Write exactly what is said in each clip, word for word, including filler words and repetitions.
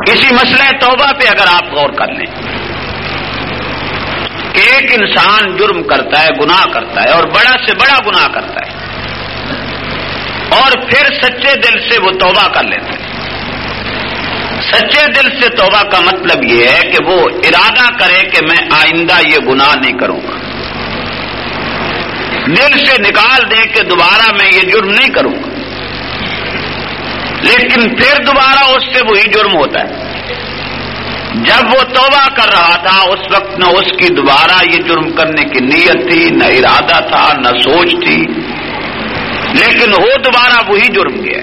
اسی مسئلہ توبہ پہ اگر آپ غور کر لیں کہ ایک انسان جرم کرتا ہے، گناہ کرتا ہے اور بڑا سے بڑا گناہ کرتا ہے اور پھر سچے دل سے وہ توبہ کر لیتا ہے۔ سچے دل سے توبہ کا مطلب یہ ہے کہ وہ ارادہ کرے کہ میں آئندہ یہ گناہ نہیں کروں گا، دل سے نکال دے کہ دوبارہ میں یہ جرم نہیں کروں گا، لیکن پھر دوبارہ اس سے وہی جرم ہوتا ہے۔ جب وہ توبہ کر رہا تھا اس وقت نہ اس کی دوبارہ یہ جرم کرنے کی نیت تھی، نہ ارادہ تھا، نہ سوچ تھی، لیکن ہو دوبارہ وہی جرم گیا،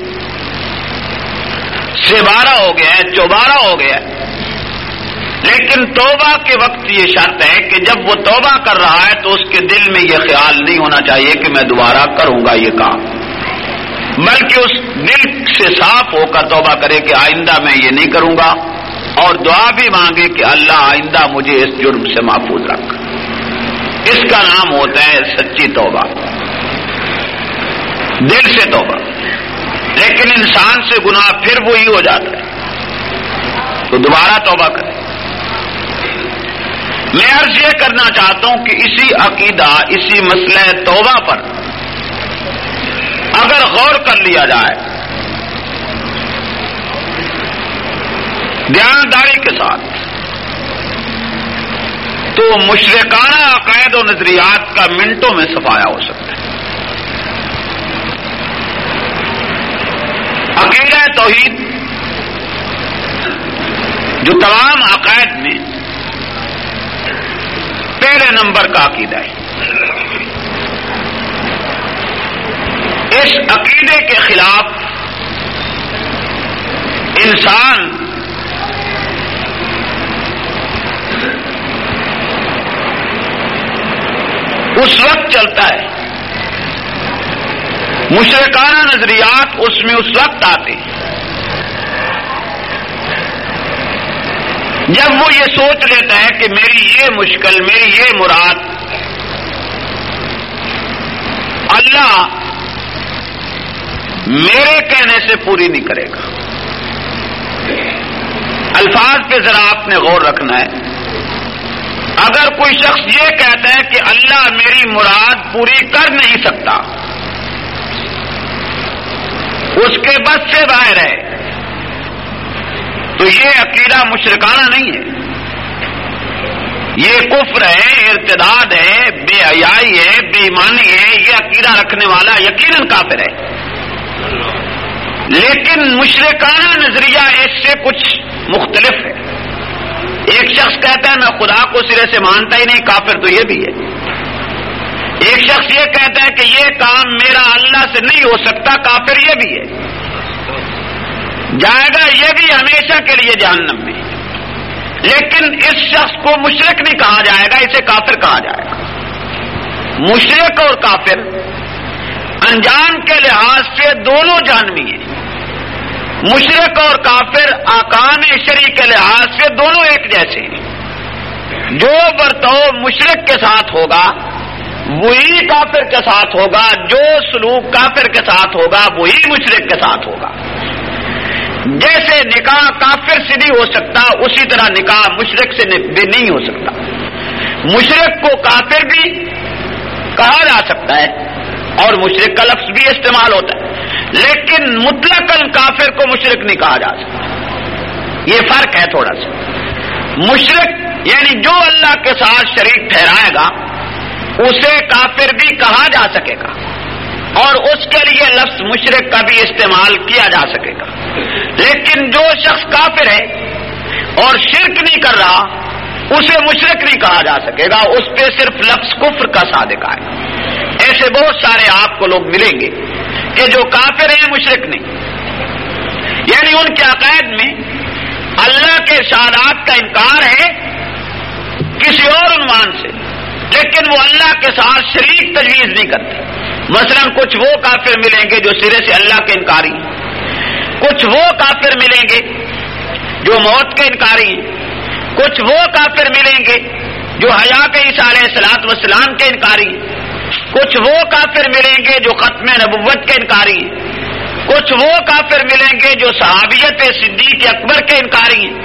سے بارہ ہو گیا ہے، چوبارہ ہو گیا ہے۔ لیکن توبہ کے وقت یہ شرط ہے کہ جب وہ توبہ کر رہا ہے تو اس کے دل میں یہ خیال نہیں ہونا چاہیے کہ میں دوبارہ کروں گا یہ کام، بلکہ اس دل سے صاف ہو کر توبہ کرے کہ آئندہ میں یہ نہیں کروں گا، اور دعا بھی مانگے کہ اللہ آئندہ مجھے اس جرم سے محفوظ رکھ۔ اس کا نام ہوتا ہے سچی توبہ، دل سے توبہ۔ لیکن انسان سے گناہ پھر وہی ہو جاتا ہے تو دوبارہ توبہ کرے۔ میں عرض یہ کرنا چاہتا ہوں کہ اسی عقیدہ، اسی مسئلہ توبہ پر اگر غور کر لیا جائے دیانتداری کے ساتھ تو مشرکانہ عقائد و نظریات کا منٹوں میں صفایا ہو سکتا ہے۔ عقیدہ توحید جو تمام عقائد میں پہلے نمبر کا عقیدہ ہے، اس عقیدے کے خلاف انسان اس وقت چلتا ہے، مشرکانہ نظریات اس میں اس وقت آتے ہیں جب وہ یہ سوچ لیتا ہے کہ میری یہ مشکل، میری یہ مراد اللہ میرے کہنے سے پوری نہیں کرے گا۔ الفاظ پہ ذرا آپ نے غور رکھنا ہے۔ اگر کوئی شخص یہ کہتا ہے کہ اللہ میری مراد پوری کر نہیں سکتا، اس کے بس سے باہر ہے، تو یہ عقیدہ مشرکانہ نہیں ہے، یہ کفر ہے، ارتداد ہے، بے حیائی ہے، بے ایمانی ہے۔ یہ عقیدہ رکھنے والا یقیناً کافر ہے۔ لیکن مشرکانہ نظریہ اس سے کچھ مختلف ہے۔ ایک شخص کہتا ہے میں خدا کو سرے سے مانتا ہی نہیں، کافر تو یہ بھی ہے۔ ایک شخص یہ کہتا ہے کہ یہ کام میرا اللہ سے نہیں ہو سکتا، کافر یہ بھی ہے، جائے گا یہ بھی ہمیشہ کے لیے جہنم میں۔ لیکن اس شخص کو مشرک نہیں کہا جائے گا، اسے کافر کہا جائے گا۔ مشرک اور کافر انجام کے لحاظ سے دونوں جہنمی ہیں۔ مشرک اور کافر احکام شرعی کے لحاظ سے دونوں ایک جیسے ہیں۔ جو برتاؤ مشرک کے ساتھ ہوگا وہی کافر کے ساتھ ہوگا، جو سلوک کافر کے ساتھ ہوگا وہی مشرک کے ساتھ ہوگا۔ جیسے نکاح کافر سے نہیں ہو سکتا اسی طرح نکاح مشرک سے بھی نہیں ہو سکتا۔ مشرک کو کافر بھی کہا جا سکتا ہے اور مشرک کا لفظ بھی استعمال ہوتا ہے، لیکن مطلقاً کافر کو مشرک نہیں کہا جا سکتا۔ یہ فرق ہے تھوڑا سا۔ مشرک یعنی جو اللہ کے ساتھ شریک ٹھہرائے گا اسے کافر بھی کہا جا سکے گا اور اس کے لیے لفظ مشرک کا بھی استعمال کیا جا سکے گا۔ لیکن جو شخص کافر ہے اور شرک نہیں کر رہا اسے مشرک نہیں کہا جا سکے گا، اس پہ صرف لفظ کفر کا صادق آئے گا۔ ایسے بہت سارے آپ کو لوگ ملیں گے کہ جو کافر ہیں مشرک نہیں، یعنی ان کے عقائد میں اللہ کے ارشادات کا انکار ہے کسی اور عنوان سے، لیکن وہ اللہ کے ساتھ شریک تجویز نہیں کرتے۔ مثلا کچھ وہ کافر ملیں گے جو سرے سے اللہ کے انکاری ہیں، کچھ وہ کافر ملیں گے جو موت کے انکاری ہیں، کچھ وہ کافر ملیں گے جو حیا کے عیسیٰ علیہ الصلوۃ والسلام کے انکاری ہیں، کچھ وہ کافر ملیں گے جو ختم نبوت کے انکاری ہیں، کچھ وہ کافر ملیں گے جو صحابیت صدیق اکبر کے انکاری ہیں۔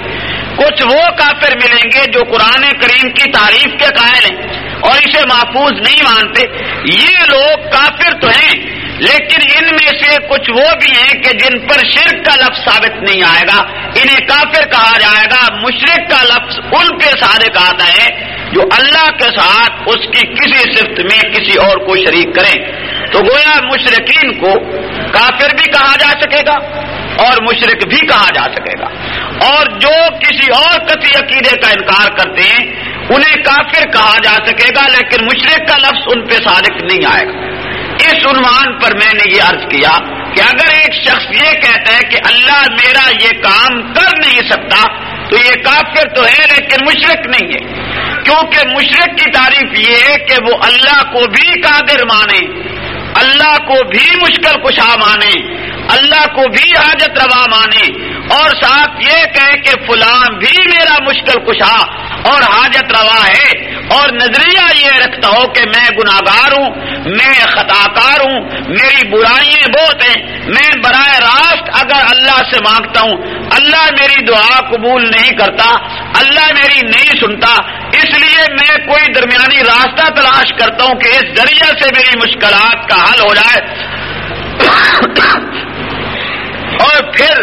کچھ وہ کافر ملیں گے جو قرآن کریم کی تعریف کے قائل ہیں اور اسے محفوظ نہیں مانتے. یہ لوگ کافر تو ہیں لیکن ان میں سے کچھ وہ بھی ہیں کہ جن پر شرک کا لفظ ثابت نہیں آئے گا, انہیں کافر کہا جائے گا. مشرک کا لفظ ان پہ صادق آتا ہے جو اللہ کے ساتھ اس کی کسی صفت میں کسی اور کو شریک کریں. تو گویا مشرکین کو کافر بھی کہا جا سکے گا اور مشرک بھی کہا جا سکے گا, اور جو کسی اور قطعی عقیدے کا انکار کرتے ہیں انہیں کافر کہا جا سکے گا لیکن مشرک کا لفظ ان پہ صادق نہیں آئے گا. اس عنوان پر میں نے یہ عرض کیا کہ اگر ایک شخص یہ کہتا ہے کہ اللہ میرا یہ کام کر نہیں سکتا تو یہ کافر تو ہے لیکن مشرک نہیں ہے, کیونکہ مشرک کی تعریف یہ ہے کہ وہ اللہ کو بھی قادر مانے, اللہ کو بھی مشکل کشا مانے, اللہ کو بھی حاجت روا مانے اور ساتھ یہ کہے کہ فلاں بھی میرا مشکل کشا اور حاجت روا ہے, اور نظریہ یہ رکھتا ہو کہ میں گناہگار ہوں, میں خطا کار ہوں, میری برائیاں بہت ہیں, میں براہ راست اگر اللہ سے مانگتا ہوں اللہ میری دعا قبول نہیں کرتا, اللہ میری نہیں سنتا, اس لیے میں کوئی درمیانی راستہ تلاش کرتا ہوں کہ اس ذریعے سے میری مشکلات کا حل ہو جائے. اور پھر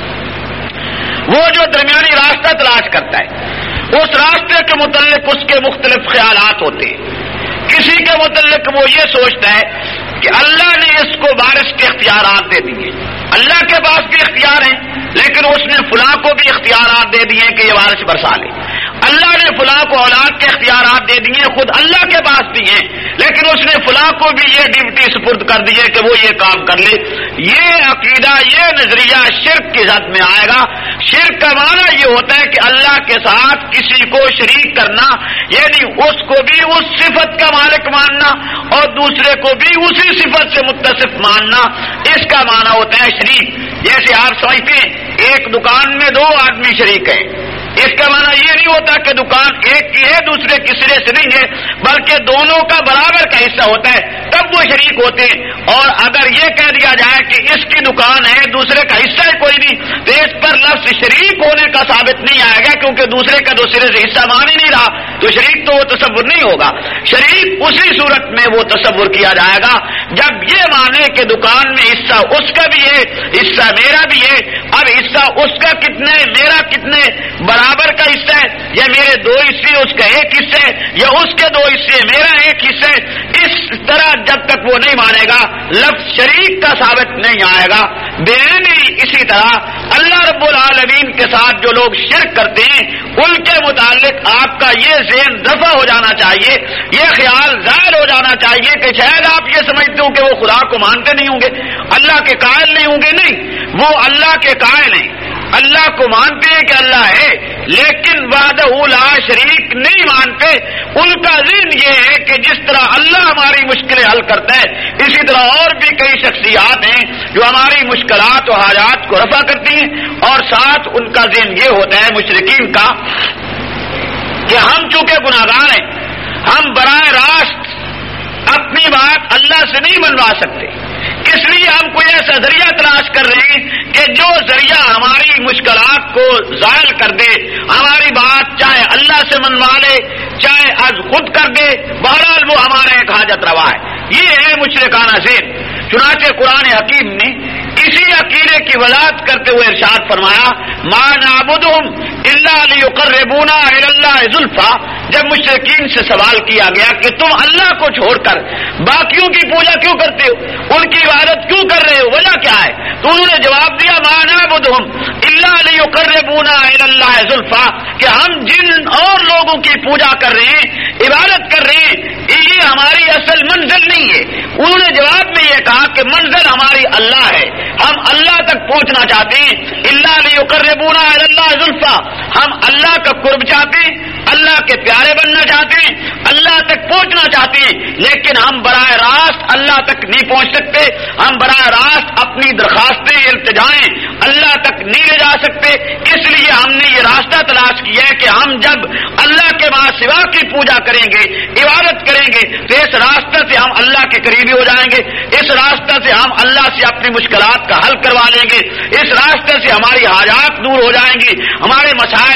وہ جو درمیانی راستہ تلاش کرتا ہے اس راستے کے متعلق اس کے مختلف خیالات ہوتے ہیں. کسی کے متعلق وہ یہ سوچتا ہے کہ اللہ نے اس کو بارش کے اختیارات دے دیے, اللہ کے پاس بھی اختیار ہیں لیکن اس نے فلاں کو بھی اختیارات دے دیے کہ یہ بارش برسا لے. اللہ نے فلاں کو اولاد کے اختیارات دے دیے, خود اللہ کے پاس بھی ہیں لیکن اس نے فلاں کو بھی یہ ڈیوٹی سپرد کر دی ہے کہ وہ یہ کام کر لے. یہ عقیدہ, یہ نظریہ شرک کی ذات میں آئے گا. شرک کا معنی یہ ہوتا ہے کہ اللہ کے ساتھ کسی کو شریک کرنا, یعنی اس کو بھی اس صفت کا مالک ماننا اور دوسرے کو بھی اسی صفت سے متصف ماننا, اس کا معنی ہوتا ہے شریک. جیسے آپ سمجھتے ہیں ایک دکان میں دو آدمی شریک ہیں, اس کا معنی یہ نہیں ہوتا کہ دکان ایک کی ہے دوسرے کی سرے سے نہیں ہے, بلکہ دونوں کا برابر کا حصہ ہوتا ہے تب وہ شریک ہوتے ہیں. اور اگر یہ کہہ دیا جائے کہ اس کی دکان ہے دوسرے کا حصہ ہے کوئی نہیں, تو اس پر لفظ شریک ہونے کا ثابت نہیں آئے گا کیونکہ دوسرے کا دوسرے سے حصہ مان ہی نہیں رہا, تو شریک تو وہ تصور نہیں ہوگا. شریک اسی صورت میں وہ تصور کیا جائے گا جب یہ مانے کہ دکان میں حصہ اس کا بھی ہے حصہ میرا بھی ہے. اب حصہ اس کا کتنے میرا کتنے برابر کا حصہ ہے, یا میرے دو حصے اس کا ایک حصہ ہے, یا اس کے دو حصے میرا ایک حصہ ہے, اس طرح جب تک وہ نہیں مانے گا لفظ شریک کا ثابت نہیں آئے گا. بینی اسی طرح اللہ رب العالمین کے ساتھ جو لوگ شرک کرتے ہیں ان کے متعلق آپ کا یہ ذہن دفع ہو جانا چاہیے, یہ خیال ظاہر ہو جانا چاہیے کہ شاید آپ یہ سمجھتے ہو کہ وہ خدا کو مانتے نہیں ہوں گے, اللہ کے قائل نہیں ہوں گے. نہیں, وہ اللہ کے قائل ہیں, اللہ کو مانتے ہیں کہ اللہ ہے لیکن وحدہ لا شریک نہیں مانتے. ان کا ذہن یہ ہے کہ جس طرح اللہ ہماری مشکلیں حل کرتا ہے اسی طرح اور بھی کئی شخصیات ہیں جو ہماری مشکلات و حاجات کو رفع کرتی ہیں. اور ساتھ ان کا ذہن یہ ہوتا ہے مشرکین کا کہ ہم چونکہ گناہگار ہیں, ہم براہ راست اپنی بات اللہ سے نہیں منوا سکتے, اس لیے ہم کوئی ایسا ذریعہ تلاش کر رہے ہیں کہ جو ذریعہ ہماری مشکلات کو زائل کر دے, ہماری بات چاہے اللہ سے منوا لے چاہے از خود کر دے, بہرحال وہ ہمارے ایک حاجت روا ہے. یہ ہے مشرکانہ ذہن. چنانچہ قرآن حکیم نے اسی عقیدے کی وضاحت کرتے ہوئے ارشاد فرمایا ما نعبدہم الا لیقربونا الی اللہ زلفیٰ. جب مشرکین سے سوال کیا گیا کہ تم اللہ کو چھوڑ کر باقیوں کی پوجا کیوں کرتے ہو, ان کی عبادت کیوں کر رہے ہو, وجہ کیا ہے, تو انہوں نے جواب دیا ما نعبدہم الا لیقربونا الی اللہ زلفیٰ, کہ ہم جن اور لوگوں کی پوجا کر رہے ہیں عبادت کر رہے ہیں یہ ہماری اصل منزل نہیں ہے. انہوں نے جواب میں یہ کہا کہ منزل ہماری اللہ ہے, ہم اللہ تک پہنچنا چاہتے ہیں. الا لیقربونا الی اللہ زلفیٰ, ہم اللہ کا قرب چاہتے ہیں, اللہ کے پیارے بننا چاہتے ہیں, اللہ تک پہنچنا چاہتے ہیں, لیکن ہم براہ راست اللہ تک نہیں پہنچ سکتے. ہم براہ راست اپنی درخواستیں التجائیں اللہ تک نہیں لے جا سکتے. اس لیے ہم نے یہ راستہ تلاش کیا ہے کہ ہم جب اللہ کے ماں سوا کی پوجا کریں گے عبادت کریں گے تو اس راستہ سے ہم اللہ کے قریبی ہو جائیں گے, اس راستہ سے ہم اللہ سے اپنی مشکلات کا حل کروا لیں گے, اس راستے سے ہماری حاجات دور ہو جائیں گی, ہمارے مسائل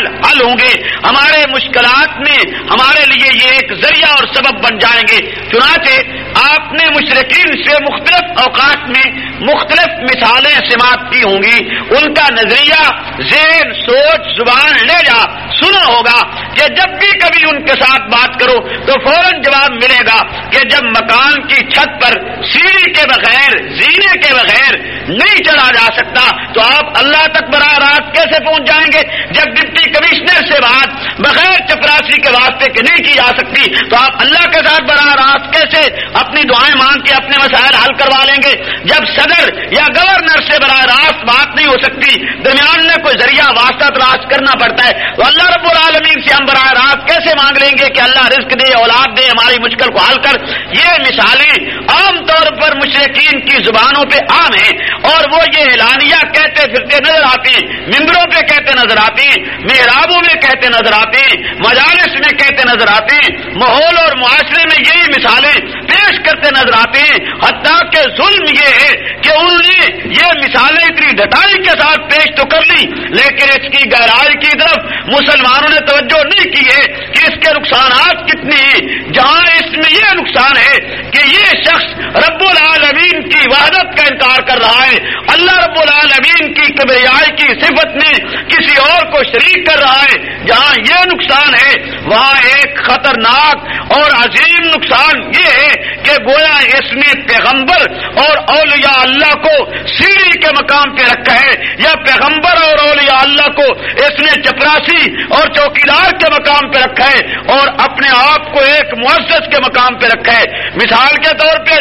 مسائل حل ہوں گے، ہمارے مشکلات میں ہمارے لیے یہ ایک ذریعہ اور سبب بن جائیں گے۔ چنانچہ آپ نے مشرکین سے مختلف اوقات میں مختلف مثالیں سماعت کی ہوں گی، ان کا نظریہ، ذہن، سوچ، زبان لے جا سنا ہوگا کہ جب بھی کبھی ان کے ساتھ بات کرو تو فوراً جواب ملے گا کہ جب مکان کی چھت پر سیڑھی کے بغیر، زینے کے بغیر نہیں چڑھا جا سکتا تو آپ اللہ تک براہ راست کیسے پہنچ جائیں گے؟ جب ڈپٹی کمشنر سے بات بغیر چپراسی کے واسطے کے نہیں کی جا سکتی تو آپ اللہ کے ساتھ براہ راست کیسے اپنی دعائیں مانگ کے اپنے مسائل حل کروا لیں گے؟ جب صدر یا گورنر سے براہ راست بات نہیں ہو سکتی، درمیان میں کوئی ذریعہ واسطہ تلاش کرنا پڑتا ہے، تو اللہ رب العالمین سے ہم براہ راست کیسے مانگ لیں گے کہ اللہ رزق دے، اولاد دے، ہماری مشکل کو حل کر؟ یہ مثالیں عام طور پر مشرکین کی زبانوں پہ عام ہیں، اور وہ یہ اعلانیہ کہتے پھرتے نظر آتے ہیں، ممبروں پہ کہتے نظر آتے ہیں، محرابوں میں کہتے نظر آتے ہیں، مجالس میں کہتے نظر آتے ہیں، ماحول اور معاشرے میں یہی مثالیں پیش کرتے نظر آتے ہیں۔ حتیٰ کہ ظلم یہ ہے کہ انہوں نے یہ مثالیں اتنی ڈٹائی کے ساتھ پیش تو کر لی، لیکن اس کی گہرائی کی طرف مسلمانوں نے توجہ نہیں کی ہے کہ اس کے نقصانات کتنے ہیں۔ جہاں اس میں یہ نقصان ہے کہ یہ شخص رب العالمین کی وحدت کا انکار کر رہا ہے، اللہ رب العالمین کی کبریائی کی صفت میں کسی اور کو شریک کر رہا ہے، جہاں یہ نقصان ہے وہاں ایک خطرناک اور عظیم نقصان یہ ہے کہ گویا اس میں پیغمبر اور اولیاء اللہ کو سیڑھی کے مقام پہ رکھا ہے، یا پیغمبر اور اولیاء اللہ کو اس نے چپراسی اور چوکیدار کے مقام پہ رکھا ہے، اور اپنے آپ کو ایک معزز کے مقام پہ رکھا ہے۔ مثال کے طور پہ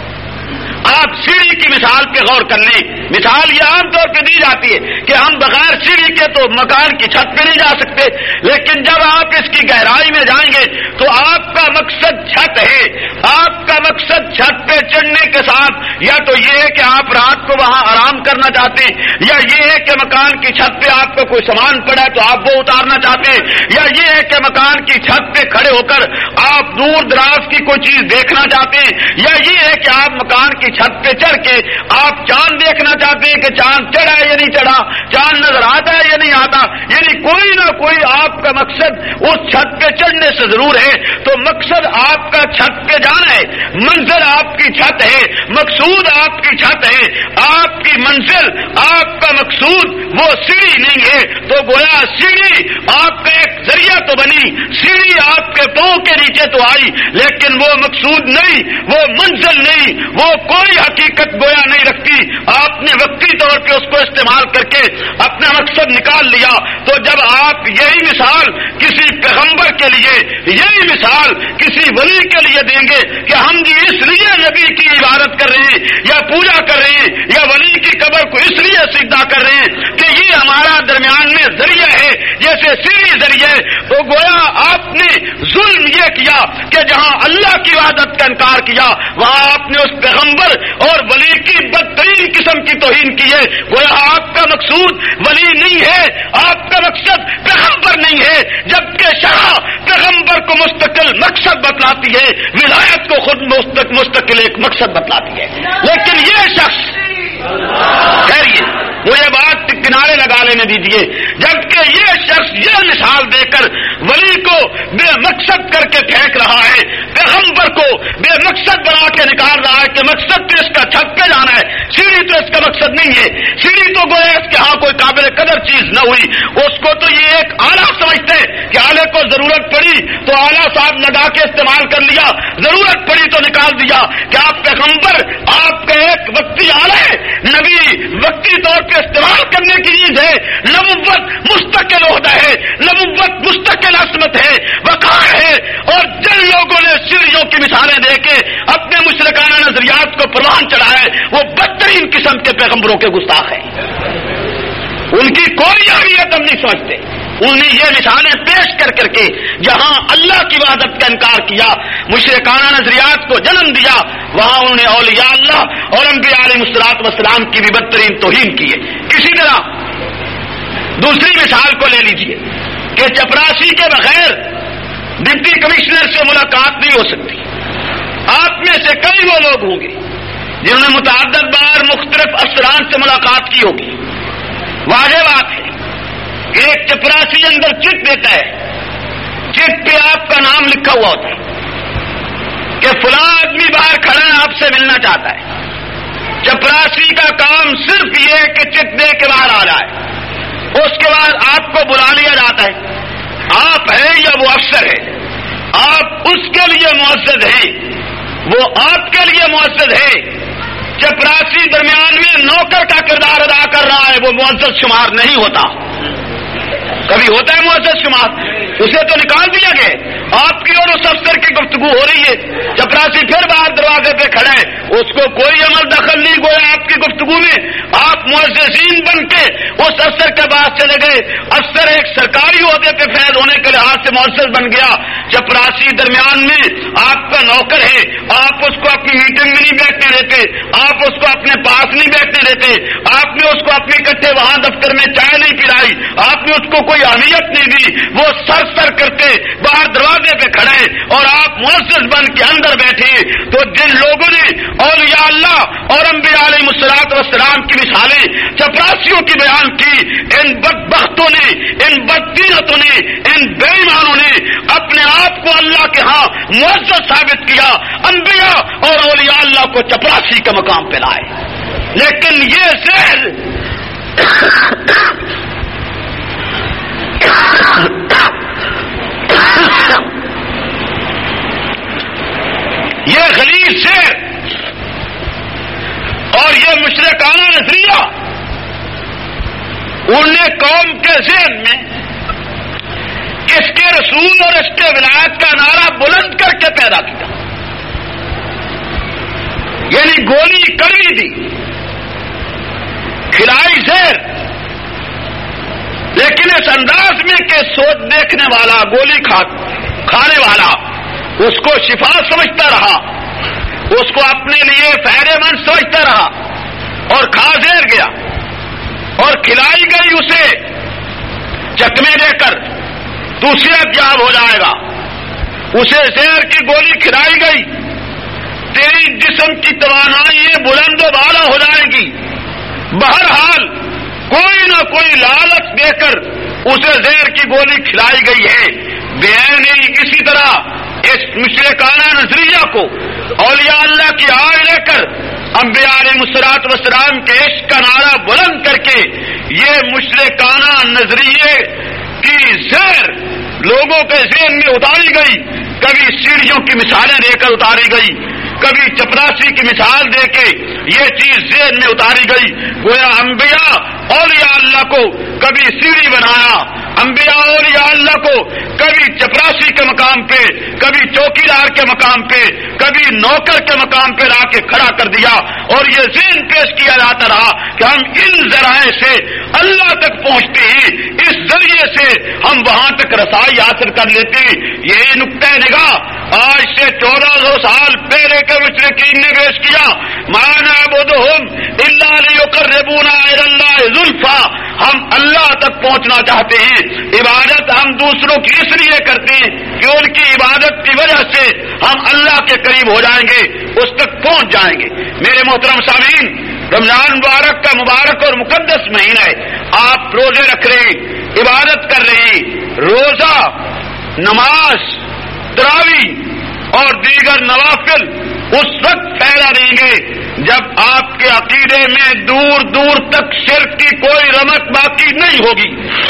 آپ سیڑھی کی مثال پہ غور کر لیں۔ مثال یہ عام طور پہ دی جاتی ہے کہ ہم بغیر سیڑھی کے تو مکان کی چھت پہ نہیں جا سکتے، لیکن جب آپ اس کی گہرائی میں جائیں گے تو آپ کا مقصد چھت ہے، آپ کا مقصد چھت پہ چڑھنے کے ساتھ یا تو یہ ہے کہ آپ رات کو وہاں آرام کرنا چاہتے ہیں، یا یہ ہے کہ مکان کی چھت پہ آپ کا کوئی سامان پڑا ہے تو آپ وہ اتارنا چاہتے ہیں، یا یہ ہے کہ مکان کی چھت پہ کھڑے ہو کر آپ دور دراز کی کوئی چیز دیکھنا چاہتے ہیں، یا یہ ہے کہ آپ مکان کی چھت پہ چڑھ کے آپ چاند دیکھنا چاہتے ہیں کہ چاند چڑھا ہے یا نہیں چڑھا، چاند نظر آتا ہے یا نہیں آتا، یعنی کوئی نہ کوئی آپ کا مقصد اس چھت پہ چڑھنے سے ضرور ہے۔ تو مقصد آپ کا چھت پہ جانا ہے، منزل آپ کی چھت ہے، مقصود آپ کی چھت ہے، آپ کی منزل، آپ کا مقصود وہ سیڑھی نہیں ہے۔ تو گویا سیڑھی آپ کا ایک ذریعہ تو بنی، سیڑھی آپ کے پاؤں کے نیچے تو آئی، لیکن وہ مقصود نہیں، وہ منزل نہیں، وہ کوئی حقیقت گویا نہیں رکھتی۔ آپ نے وقتی طور پہ اس کو استعمال کر کے اپنا مقصد نکال لیا۔ تو جب آپ یہی مثال کسی پیغمبر کے لیے، یہی مثال کسی ولی کے لیے دیں گے کہ ہم جی اس لیے نبی کی عبادت کر رہے ہیں یا پوجا کر رہے ہیں یا ولی کی قبر کو اس لیے سجدہ کر رہے ہیں کہ یہ ہمارا درمیان میں ذریعہ ہے، جیسے سیڑھی ذریعہ ہے، تو گویا آپ نے ظلم یہ کیا کہ جہاں اللہ کی عبادت کا انکار کیا وہاں آپ نے اس پیغمبر اور ولی کی بدترین قسم کی توہین کی ہے۔ گویا آپ کا مقصود ولی نہیں ہے، آپ کا مقصد پیغمبر نہیں ہے، جبکہ شرع پیغمبر کو مستقل مقصد بتلاتی ہے، ولایت کو خود مستقل ایک مقصد بتلاتی ہے۔ لیکن یہ شخص خیریے مجھے بات کنارے لگا لینے دیجیے، جبکہ یہ شخص یہ مثال دے کر ولی کو بے مقصد کر کے پھینک رہا ہے، پیغمبر کو بے مقصد بنا کے نکال رہا ہے کہ مقصد تو اس کا چھت پہ جانا ہے، سیڑھی تو اس کا مقصد نہیں ہے، سیڑھی تو گویا اس کے ہاں کوئی قابل قدر چیز نہ ہوئی، اس کو تو یہ ایک آلہ سمجھتے کہ آلے کو ضرورت پڑی تو آلہ صاحب لگا کے استعمال کر لیا، ضرورت پڑی تو نکال دیا۔ کہ آپ پیغمبر آپ کا ایک وقتی آلہ ہے، نبی وقتی طور پہ استعمال کرنے کی چیز ہے، نبوت مستقل عہدہ ہے، نبوت مستقل عصمت ہے، وقار ہے، اور جن لوگوں نے سیڑھیوں کی مثالیں دے کے اپنے مشرکانہ نظریات کو پروان چڑھا ہے وہ بدترین قسم کے پیغمبروں کے گستاخ ہیں، ان کی کوئی اہمیت ہم نہیں سمجھتے۔ انہوں نے یہ مثالیں پیش کر کر کے جہاں اللہ کی عبادت کا انکار کیا، مشرکانہ نظریات کو جنم دیا، وہاں انہوں نے اولیاء اللہ اور انبیاء علیہ الصلوۃ والسلام کی بھی بدترین توہین کی ہے۔ اسی طرح دوسری مثال کو لے لیجئے کہ چپراسی کے بغیر ڈپٹی کمشنر سے ملاقات نہیں ہو سکتی۔ آپ میں سے کئی وہ لوگ ہوں گے جنہوں نے متعدد بار مختلف افسران سے ملاقات کی ہوگی۔ واضح بات ہے ایک چپراسی اندر چٹ دیتا ہے، چٹ پہ آپ کا نام لکھا ہوا ہوتا ہے کہ فلاں آدمی باہر کھڑا ہے، آپ سے ملنا چاہتا ہے. چپراسی کا کام صرف یہ کہ چٹ دے کے باہر آ رہا ہے. اس کے بعد آپ کو بلا لیا جاتا ہے، آپ ہیں یا وہ افسر ہے، آپ اس کے لیے معزز ہیں، وہ آپ کے لیے معزز ہے. چپراسی درمیان میں نوکر کا کردار ادا کر رہا ہے، وہ معزز شمار نہیں ہوتا. کبھی ہوتا ہے معزز شمار، اسے تو نکال دیا گیا. آپ کی اور اس افسر کی گفتگو ہو رہی ہے، چپراسی پھر باہر دروازے پہ کھڑا ہے، اس کو کوئی عمل دخل نہیں، گویا آپ کی گفتگو میں آپ معززین بن کے اس افسر کے پاس چلے گئے. افسر ایک سرکاری عہدے پہ فیض ہونے کے لحاظ سے معزز بن گیا. چپراسی درمیان میں آپ کا نوکر ہے، آپ اس کو اپنی میٹنگ میں نہیں بیٹھنے دیتے، آپ اس کو اپنے پاس نہیں بیٹھنے دیتے، آپ نے اس کو اپنے اکٹھے وہاں دفتر میں چائے نہیں پلائی، آپ نے اس کو کوئی اہمیت نہیں دی. وہ سر سر کرتے باہر دروازے پہ کھڑے اور آپ معزز بن کے اندر بیٹھے. تو جن لوگوں نے اولیاء اللہ اور انبیاء علیہ الصلوۃ والسلام کی مثالیں چپراسیوں کی بیان کی، ان بدبختوں نے، ان بددینتوں نے، ان بے ایمانوں نے اپنے آپ کو اللہ کے ہاں معزز ثابت کیا، انبیاء اور اولیاء اللہ کو چپراسی کے مقام پہ لائے. لیکن یہ زہر یہ غلیظ زہر اور یہ مشرکانہ نظریہ انہوں نے قوم کے ذہن میں اس کے رسول اور اس کے ولایت کا نعرہ بلند کر کے پیدا کیا. یعنی گولی کڑوی دی، کھلائی زہر، لیکن اس انداز میں کہ سوچ دیکھنے والا، گولی کھا کھانے والا اس کو شفا سمجھتا رہا، اس کو اپنے لیے فائدہ مند سمجھتا رہا اور کھا زہر گیا. اور کھلائی گئی اسے چکمے دے کر تو صحت یاب ہو جائے گا. اسے زہر کی گولی کھلائی گئی، تیری جسم کی توانائی بلند و بالا ہو جائے گی. بہرحال کوئی نہ کوئی لالچ دے کر اسے زہر کی گولی کھلائی گئی ہے. بہن اسی طرح اس مشرکانہ نظریہ کو اولیاء اللہ کی آڑ لے کر انبیاء علیہ الصلوۃ والسلام کے عشق کا نعرہ بلند کر کے یہ مشرکانہ نظریے کی زہر لوگوں کے ذہن میں اتاری گئی. کبھی سیڑھیوں کی مثالیں دے کر اتاری گئی، کبھی چپراسی کی مثال دے کے یہ چیز ذہن میں اتاری گئی. گویا انبیاء اولیاء اللہ کو کبھی سیڑھی بنایا، انبیاء اولیاء اللہ کو کبھی چپراسی کے مقام پہ، کبھی چوکی دار کے مقام پہ، کبھی نوکر کے مقام پہ لا کے کھڑا کر دیا. اور یہ ذہن پیش کیا جاتا رہا کہ ہم ان ذرائع سے اللہ تک پہنچتے ہیں، اس ذریعے سے ہم وہاں تک رسائی حاصل کر لیتے ہیں. یہی نقطۂ نگاہ آج سے چودہ سو سال پہلے کے مشرکین نے پیش کیا. ما نعبدہم الا لیقربونا الی اللہ زلفی، ہم اللہ تک پہنچنا چاہتے ہیں. عبادت ہم دوسروں کی اس لیے کرتے ہیں کہ ان کی عبادت کی وجہ سے ہم اللہ کے قریب ہو جائیں گے، اس تک پہنچ جائیں گے. میرے محترم سامعین، رمضان مبارک کا مبارک اور مقدس مہینہ ہے. آپ روزے رکھ رہے ہیں، عبادت کر رہے ہیں. روزہ، نماز، تراویح اور دیگر نوافل اس وقت پھیلا دیں گے جب آپ کے عقیدے میں دور دور تک شرک کی کوئی رمق باقی نہیں ہوگی.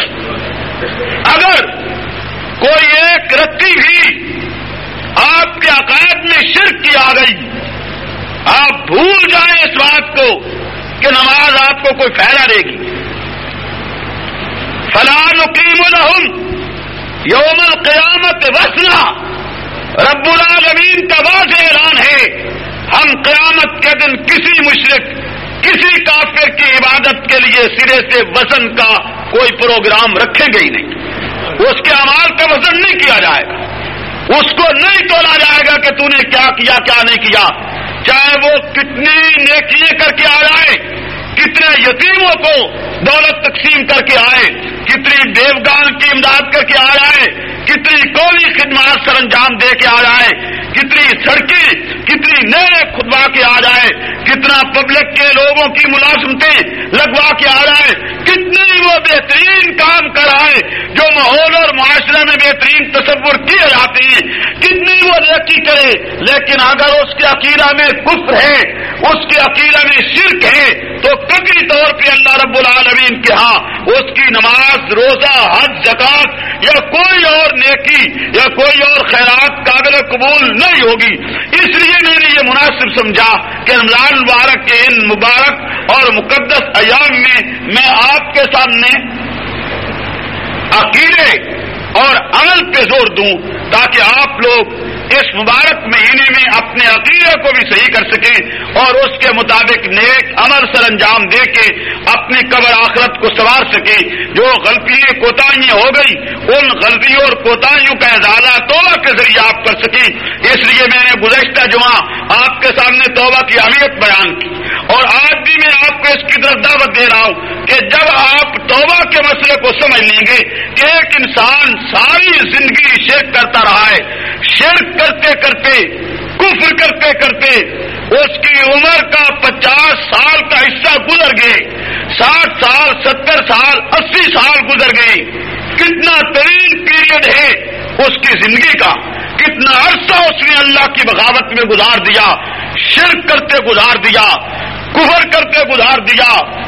اگر کوئی ایک رتی بھی آپ کے عقائد میں شرک کی آ گئی، آپ بھول جائیں اس بات کو کہ نماز آپ کو کوئی فائدہ دے گی. فلا نقیم لہم یوم القیامت وزنا، رب العالمین کا واضح اعلان ہے، ہم قیامت کے دن کسی مشرک، کسی کافر کی عبادت کے لیے سرے سے وزن کا کوئی پروگرام رکھیں گے ہی نہیں. اس کے اعمال کا وزن نہیں کیا جائے گا، اس کو نہیں تولا جائے گا کہ تو نے کیا کیا کیا نہیں کیا. چاہے وہ کتنی نیکیاں کر کے آ جائے، کتنے یتیموں کو دولت تقسیم کر کے آئے، کتنی بیوگان کی امداد کر کے آ جائے، کتنی قومی خدمات سر انجام دے کے آ جائے، کتنی سڑکیں، کتنی نئے کھدوا کے آ جائے، کتنا پبلک کے لوگوں کی ملازمتیں لگوا کے آ جائے، کتنے وہ بہترین کام کرائے جو ماحول اور معاشرے میں بہترین تصور کیے جاتے ہیں، کتنی وہ نیکی کرے، لیکن اگر اس کے عقیدہ میں کفر ہے، اس کے عقیدہ میں شرک ہے، تو قطعی طور پہ اللہ رب العالمین کے ہاں اس کی نماز، روزہ، حج، زکات یا کوئی اور نیکی یا کوئی اور خیرات قابل قبول نہیں ہوگی۔ اس لیے میں نے یہ مناسب سمجھا کہ رمضان مبارک کے ان مبارک اور مقدس ایام میں میں آپ کے سامنے عقیدے اور عمل پہ زور دوں تاکہ آپ لوگ اس مبارک مہینے میں اپنے عقیدے کو بھی صحیح کر سکیں اور اس کے مطابق نیک عمل سر انجام دے کے اپنی قبر آخرت کو سنوار سکیں۔ جو غلطیاں کوتاہیاں ہو گئی ان غلطیوں اور کوتاہیوں کا ازالہ توبہ کے ذریعے آپ کر سکیں۔ اس لیے میں نے گزشتہ جمعہ آپ کے سامنے توبہ کی اہمیت بیان کی اور آج بھی میں آپ کو اس کی طرف دعوت دے رہا ہوں کہ جب آپ توبہ کے مسئلے کو سمجھ لیں گے کہ ایک انسان ساری زندگی شرک کرتا رہا ہے، شرک کرتے کرتے کفر کرتے کرتے اس کی عمر کا پچاس سال کا حصہ گزر گئے، ساٹھ سال، ستر سال، اسی سال گزر گئے، کتنا طویل پیریڈ ہے اس کی زندگی کا، کتنا عرصہ اس نے اللہ کی بغاوت میں گزار دیا، شرک کرتے گزار دیا، کفر کرتے گزار دیا،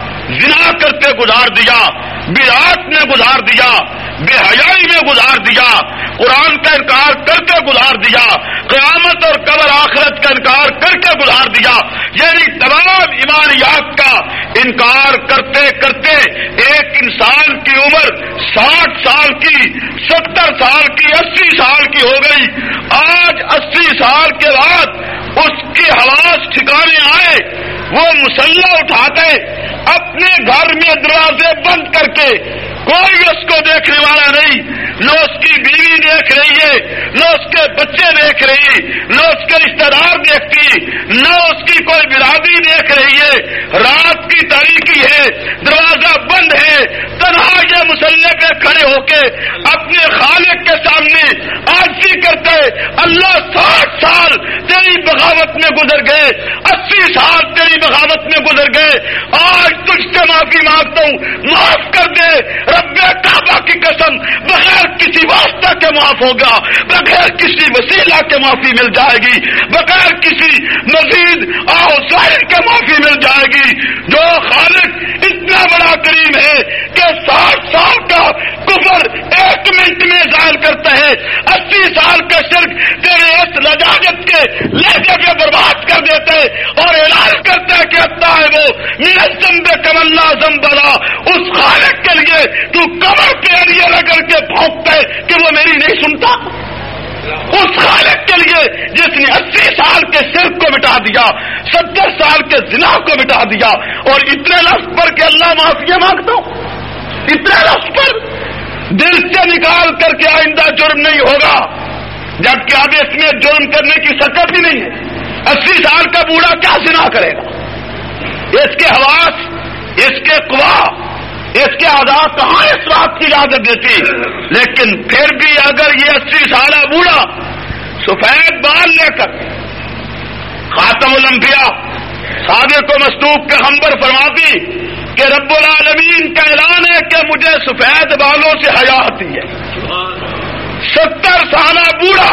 زنا کرتے گزار دیا، بدعات میں گزار دیا، بے حیائی میں گزار دیا، قرآن کا انکار کر کے گزار دیا، قیامت اور قبر آخرت کا انکار کر کے گزار دیا، یعنی تمام ایمانیات کا انکار کرتے کرتے ایک انسان کی عمر ساٹھ سال کی، ستر سال کی، اسی سال کی ہو گئی۔ آج اسی سال کے بعد اس کے حواس ٹھکانے آئے، وہ مسلح اٹھاتے اپنے گھر میں دروازے بند کر کے، کوئی اس کو دیکھنے والا نہیں، نہ اس کی بیوی دیکھ رہی ہے، نہ اس کے بچے دیکھ رہی، نہ اس کے رشتہ دار دیکھتی، نہ اس کی کوئی برادری دیکھ رہی ہے، رات کی تاریکی ہے، دروازہ بند ہے، تنہا یہ مسلح پہ کھڑے ہو کے اپنے خالق کے سامنے عاجزی کرتے، اللہ ساٹھ سال تیری بغاوت میں گزر گئے، اسی سال تیری بغاوت میں گزر گئے، آج تجھ سے معافی مانگتا ہوں، معاف کر دے رب کعبہ کی قسم، بغیر کسی واسطہ کے معاف ہوگا، بغیر کسی وسیلہ کے معافی مل جائے گی، بغیر کسی مزید اوصاف کے معافی مل جائے گی۔ جو خالق اتنا بڑا کریم ہے کہ ساٹھ سال کا کفر ایک منٹ میں ظاہر کرتا ہے، اسی سال کا شرک تیرے اس لجاجت کے لہجے پہ برباد کر دیتے اور اعلان کرتا ہے کہ اتا ہے وہ میرا ذنب کم اللہ ذنبنا، اس خالق کے لیے تو کمر کے لیے رگڑ کے بھونکتا ہے کہ وہ میری نہیں سنتا، اس خالق کے لیے جس نے اسی سال کے شرک کو مٹا دیا، ستر سال کے زنا کو مٹا دیا، اور اتنے لفظ پر کہ اللہ معافی مانگتا ہوں، اتنے لفظ پر دل سے نکال کر کے آئندہ جرم نہیں ہوگا، جبکہ اب اس میں جرم کرنے کی سکت ہی نہیں ہے۔ اسی سال کا بوڑھا کیا زنا کرے گا؟ اس کے حواس، اس کے قوا، اس کے آزاد کہاں اس بات کی اجازت دیتی؟ لیکن پھر بھی اگر یہ اسی سالہ بوڑھا سفید بال لے کر خاتم الانبیاء صادق و مصدوق کے ہمبر فرماتی کہ رب العالمین کا اعلان ہے کہ مجھے سفید بالوں سے حیا آتی ہے، ستر سالہ بوڑھا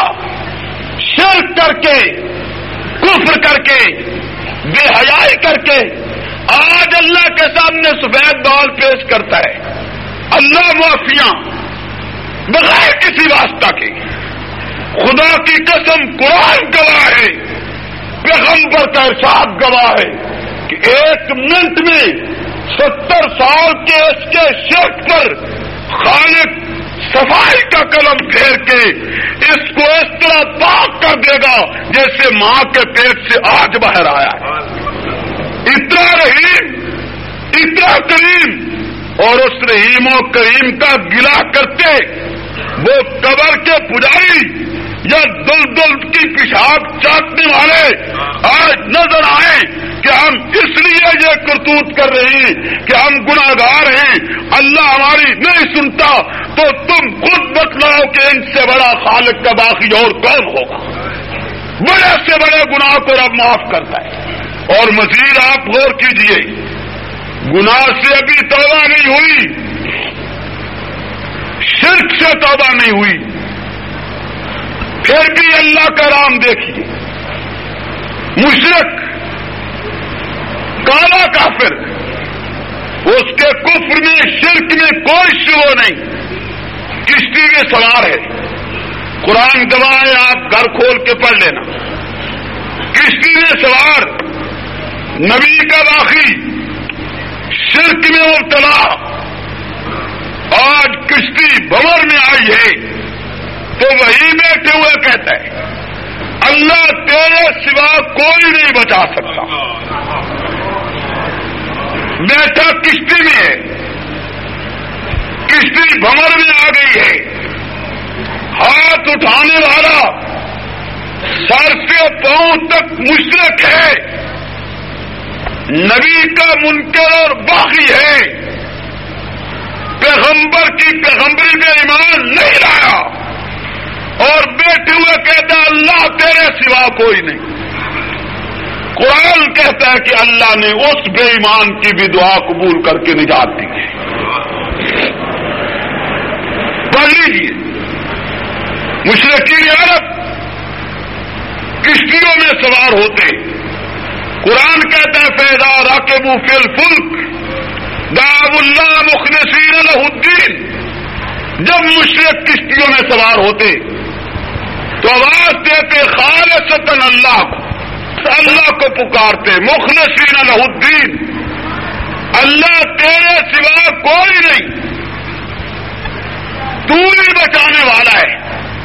شرک کر کے، کفر کر کے، بے حیائی کر کے آج اللہ کے سامنے سفید بال پیش کرتا ہے، اللہ معافیاں بغیر کسی واسطہ کے، خدا کی قسم قرآن گواہ ہے، پیغمبر کا ارشاد گواہ ہے کہ ایک منٹ میں ستر سال کے اس کے شرک پر خالق صفائی کا قلم پھیر کے اس کو اس طرح پاک کر دے گا جیسے ماں کے پیٹ سے آج باہر آیا ہے۔ اتنا رحیم، اتنا کریم، اور اس رحیم و کریم کا گلہ کرتے وہ قبر کے پجاری یا دل دل کی پیشاب چاٹنے والے آج نظر آئے کہ ہم اس لیے یہ کرتوت کر رہے ہیں کہ ہم گناہگار ہیں، اللہ ہماری نہیں سنتا، تو تم خود بتلاؤ کہ ان سے بڑا خالق کا باقی اور کون ہوگا؟ بڑے سے بڑے گناہ کو رب معاف کرتا ہے۔ اور مزید آپ غور کیجئے، گناہ سے ابھی توبہ نہیں ہوئی، شرک سے توبہ نہیں ہوئی، پھر بھی اللہ کا رام دیکھیے، مشرک کالا کافر، اس کے کفر میں شرک میں کوئی شبہ نہیں، کشتی میں سوار ہے، قرآن گواہ ہے، آپ گھر کھول کے پڑھ لینا، کشتی میں سوار نبی کا باقی شرک میں مبتلا، آج کشتی بھور میں آئی ہے تو وہی بیٹھے ہوئے کہتا ہے اللہ تیرے سوا کوئی نہیں بچا سکتا، بیٹھا کشتی میں ہے، کشتی بھور میں آ گئی ہے، ہاتھ اٹھانے والا سر سے پاؤں تک مشرک ہے، نبی کا منکر اور باغی ہے، پیغمبر کی پیغمبری میں ایمان نہیں لایا، اور بیٹھے ہوئے کہتا ہے اللہ تیرے سوا کوئی نہیں۔ قرآن کہتا ہے کہ اللہ نے اس بے ایمان کی بھی دعا قبول کر کے نجات دی ہے۔ پڑھ لیجیے، مشرکین عرب کشتیوں میں سوار ہوتے، قرآن کہتا ہے فیضا راکبوا فی الفلک دعوا اللہ مخلصین لہ الدین، جب مشرک کشتیوں میں سوار ہوتے تو آواز دیتے خالصتاً اللہ کو، اللہ کو پکارتے مخلصین لہ الدین، اللہ تیرے سوا کوئی نہیں، تو ہی بچانے والا ہے۔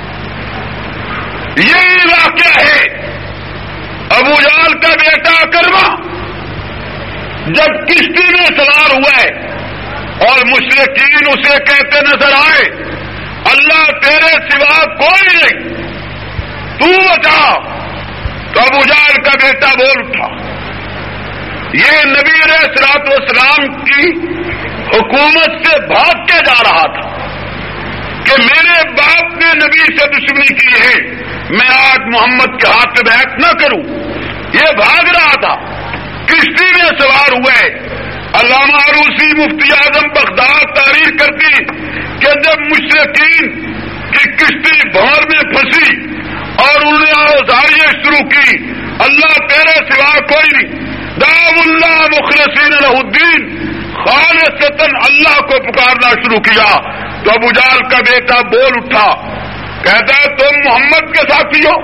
یہی واقعہ ہے ابو جہل کا بیٹا اکرمہ جب کشتی میں سوار ہوا ہے اور مشرکین اسے کہتے نظر آئے اللہ تیرے سوا کوئی نہیں، تو بچا، تو ابو جہل کا بیٹا بول اٹھا۔ یہ نبی علیہ الصلوۃ والسلام کی حکومت سے بھاگ کے جا رہا تھا کہ میرے باپ نے نبی سے دشمنی کی ہے، میں آج محمد کے ہاتھ پہ بیعت نہ کروں، یہ بھاگ رہا تھا، کشتی میں سوار ہوئے۔ علامہ عروسی مفتی اعظم بغداد تحریر کرتی کہ جب مشرکین کی کشتی بھور میں پھنسی اور انہوں نے اوزاریاں شروع کی اللہ تیرے سوا کوئی نہیں، دعوا اللہ مخلصین لہ الدین، خالصتاً اللہ کو پکارنا شروع کیا، تو ابو جہل کا بیٹا بول اٹھا، کہتا ہے تم محمد کے ساتھی ہو؟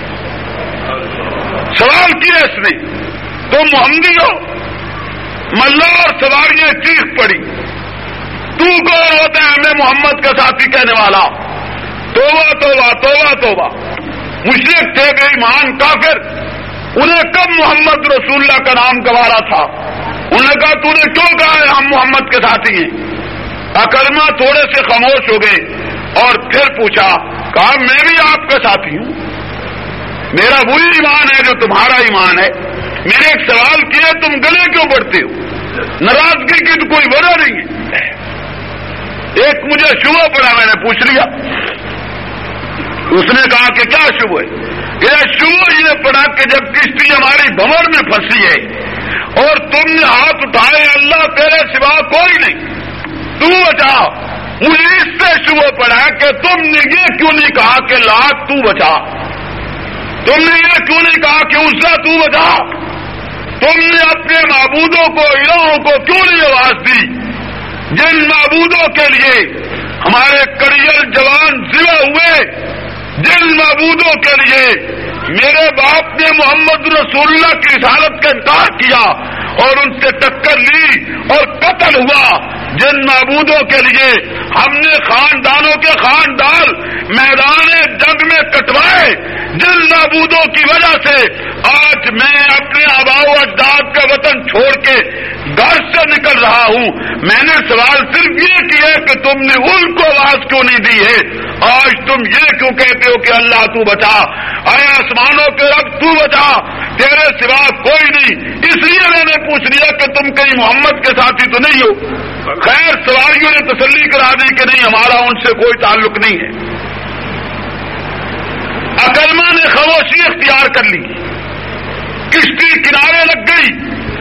سوال کیا اس نے، تم محمدی ہو؟ ملا اور سواریاں چیخ پڑی، تو کون ہوتا ہے ہمیں محمد کا ساتھی کہنے والا؟ توبہ توبہ توبہ توبہ، مشرک تھے بے ایمان کافر، انہیں کب محمد رسول اللہ کا نام گوارا تھا؟ انہوں نے کہا تو نے کیوں کہا ہے ہم محمد کے ساتھی ہیں؟ اکرمہ تھوڑے سے خاموش ہو گئے اور پھر پوچھا، کہا میں بھی آپ کا ساتھی ہوں، میرا وہی ایمان ہے جو تمہارا ایمان ہے، میں نے ایک سوال کیا تم گلے کیوں بڑھتے ہو؟ ناراضگی کی تو کوئی وجہ نہیں ہے، ایک مجھے شبہ پڑا، میں نے پوچھ لیا، اس نے کہا کہ کیا شبہ ہے؟ یہ شبہ یہ پڑا کہ جب کشتی ہماری بھور میں پھنسی ہے اور تم نے ہاتھ اٹھائے اللہ تیرے سوا کوئی نہیں، تو بچا، مجھے اس سے شبہ پڑا کہ تم نے یہ کیوں نہیں کہا کہ لات تو بچا، تم نے یہ کیوں نہیں کہا کہ عزا تو بچا، تم نے اپنے معبودوں کو الہوں کو کیوں نہیں آواز دی جن معبودوں کے لیے ہمارے کریئر جوان ذبح ہوئے، جن معبودوں کے لیے میرے باپ نے محمد رسول اللہ کی رسالت کا انکار کیا اور ان سے ٹکر لی اور قتل ہوا، جن معبودوں کے لیے ہم نے خاندانوں کے خاندان میدان جنگ میں کٹوائے، جن معبودوں کی وجہ سے آج میں اپنے آباء و اجداد کا وطن چھوڑ کے گھر سے نکل رہا ہوں. میں نے سوال صرف یہ کیا کہ تم نے ان کو آواز کیوں نہیں دی ہے؟ آج تم یہ کیوں کہتے ہو کہ اللہ تو بچا؟ اے آسمانوں کے رب تو بچا، تیرے سوا کوئی نہیں. اس لیے میں نے پوچھ لیا کہ تم کہیں محمد کے ساتھی تو نہیں ہو. خیر سواریوں نے تسلی کرا دی کہ نہیں، ہمارا ان سے کوئی تعلق نہیں ہے. اکرمہ نے خاموشی اختیار کر لی. کشتی کنارے لگ گئی.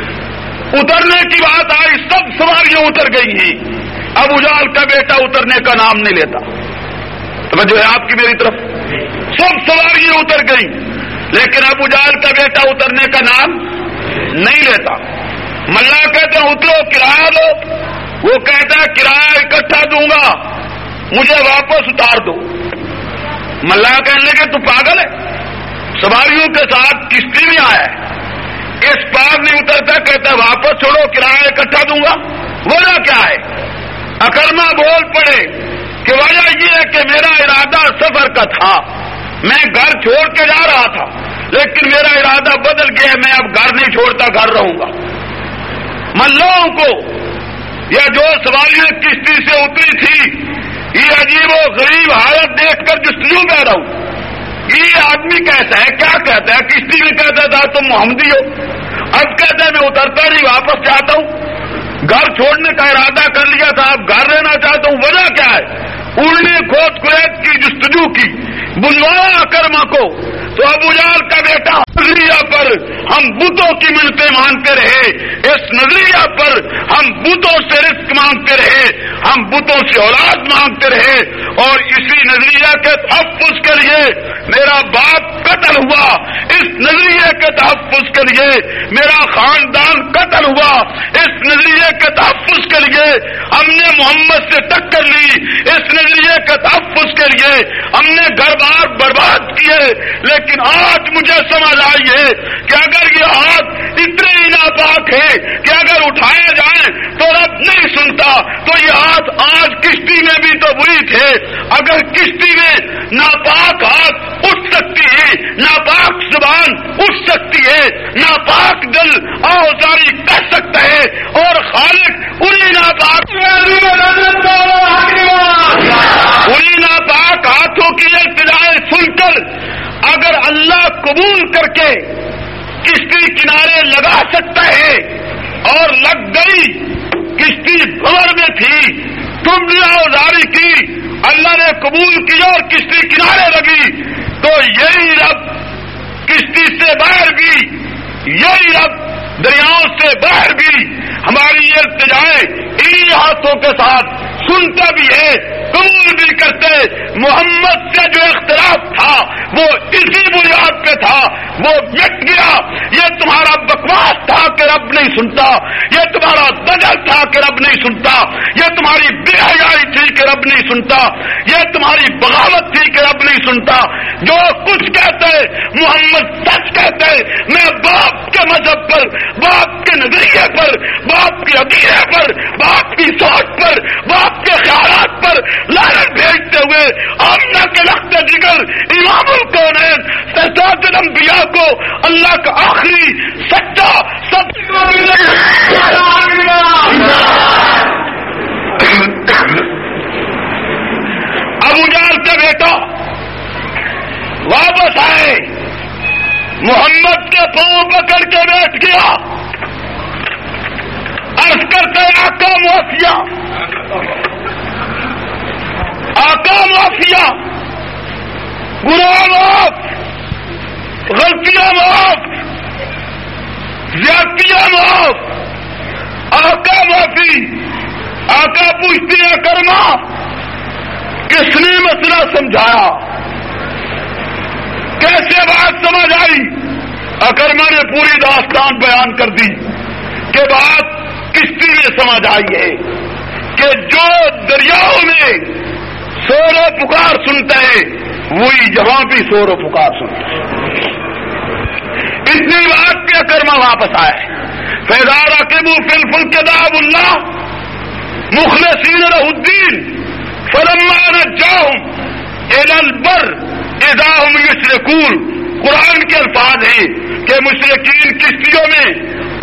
اترنے کی بات آئی، سب سواریاں اتر گئی ہیں. ابو جہل کا بیٹا اترنے کا نام نہیں لیتا. توجہ ہے آپ کی میری طرف؟ سب سواریاں اتر گئی لیکن ابو جہل کا بیٹا اترنے کا نام نہیں لیتا. ملا کہتے ہیں اترو، کرایہ دو. وہ کہتا ہے کرایہ اکٹھا دوں گا، مجھے واپس اتار دو. ملا کہنے لگے تو پاگل ہے، سواریوں کے ساتھ کشتی میں آیا ہے، اس پار نہیں اترتا. کہتا ہے واپس چھوڑو، کرایہ اکٹھا دوں گا. وجہ کیا ہے؟ اکرمہ بول پڑے کہ وجہ یہ ہے کہ میرا ارادہ سفر کا تھا، میں گھر چھوڑ کے جا رہا تھا لیکن میرا ارادہ بدل گیا، میں اب گھر نہیں چھوڑتا، گھر رہوں گا. ملاؤں کو یا جو سواریاں کشتی سے اتری تھی یہ عجیب و غریب حالت دیکھ کر جستجو کہہ رہا ہوں. یہ آدمی کہتا ہے، کیا کہتا ہے؟ کشتی میں کہتا تھا تم محمدی ہو، اب کہتا ہے میں اترتا نہیں، واپس جاتا ہوں. گھر چھوڑنے کا ارادہ کر لیا تھا، اب گھر رہنا چاہتا ہوں. وجہ کیا ہے؟ اڑنے کھود کریت کی جستجو کی. بلوایا اکرمہ کو تو ابو جہل کا بیٹا نظریہ پر ہم بتوں کی منتیں مانتے رہے، اس نظریہ پر ہم بتوں سے رزق مانگتے رہے، ہم بتوں سے اولاد مانگتے رہے، اور اسی نظریہ کے تحفظ کے لیے میرا باپ قتل ہوا، اس نظریے کے تحفظ کے لیے میرا خاندان قتل ہوا، اس نظریے کے تحفظ کے لیے ہم نے محمد سے ٹکر لی، اس نظریے کے تحفظ کے لیے ہم نے گھر بار برباد کیے. لیکن آج مجھے سمجھ آئی ہے کہ اگر یہ ہاتھ اتنے ہی ناپاک ہے کہ اگر اٹھائے جائیں تو رب نہیں سنتا، تو یہ ہاتھ آج کشتی میں بھی تو وہی تھے. اگر کشتی میں ناپاک ہاتھ اٹھ سکتی ہے، ناپاک زبان اٹھ سکتی ہے، ناپاک دل آوازاری کر سکتا ہے، اور خالق انہی ناپاک انہی ناپاک ہاتھوں کی التجائیں سن کر اگر اللہ قبول کر کے کشتی کنارے لگا سکتا ہے، اور لگ گئی، کشتی بھور میں تھی، تم نے آوازاری کی، اللہ نے قبول کیا اور کشتی کنارے لگی، تو یہی رب کشتی سے باہر بھی، یہی رب دریاؤں سے باہر بھی ہماری یہ التجائیں انہی ہاتھوں کے ساتھ سنتا بھی ہے، قبول بھی کرتے. محمد سے جو اختلاف تھا وہ اسی بنیاد پہ تھا، وہ مٹ گیا. یہ تمہارا بکواس تھا کہ رب نہیں سنتا، یہ تمہارا دجل تھا کہ رب نہیں سنتا، یہ تمہاری بے حیائی تھی کہ رب نہیں سنتا، یہ تمہاری بغاوت تھی کہ رب نہیں سنتا. جو کچھ کہتے محمد سچ کہتے. میں باپ کے مذہب پر، باپ کے نظریے پر، باپ کے عقیدے پر، باپ کی سوچ پر، باپ کے خیالات پر لعنت بھیجتے ہوئے آمنہ کے لخت جگر امام الکونین سرتاج الانبیاء کو اللہ کا آخری سچا سب ابو جہل کا بیٹا واپس آئے، محمد کے پاؤں پکڑ کے بیٹھ گیا، عرض کرتے آقا معافیا، آقا معافیا، گناہ معاف، غلطیاں معاف، زیادتیاں معاف، آقا معافی. آقا پوچھتے ہیں اکرمہ کس نے مسئلہ سمجھایا، کیسے بات سمجھ آئی؟ اکرمہ نے پوری داستان بیان کر دی کہ بات کشتی میں سمجھ آئی ہے کہ جو دریاؤں میں شور و پکار سنتا ہے وہی یہاں بھی شور و پکار سنتا ہے. اتنی بات کے اکرمہ واپس آئے. فَإِذَا رَكِبُوا فِي الْفُلْكِ دَعَوُا اللَّهَ مُخْلِصِينَ لَهُ الدِّينَ فَلَمَّا نَجَّاهُمْ إِلَى الْبَرِّ إِذَا هُمْ يُشْرِكُونَ. قرآن کے الفاظ ہیں کہ مشرکین کشتیوں میں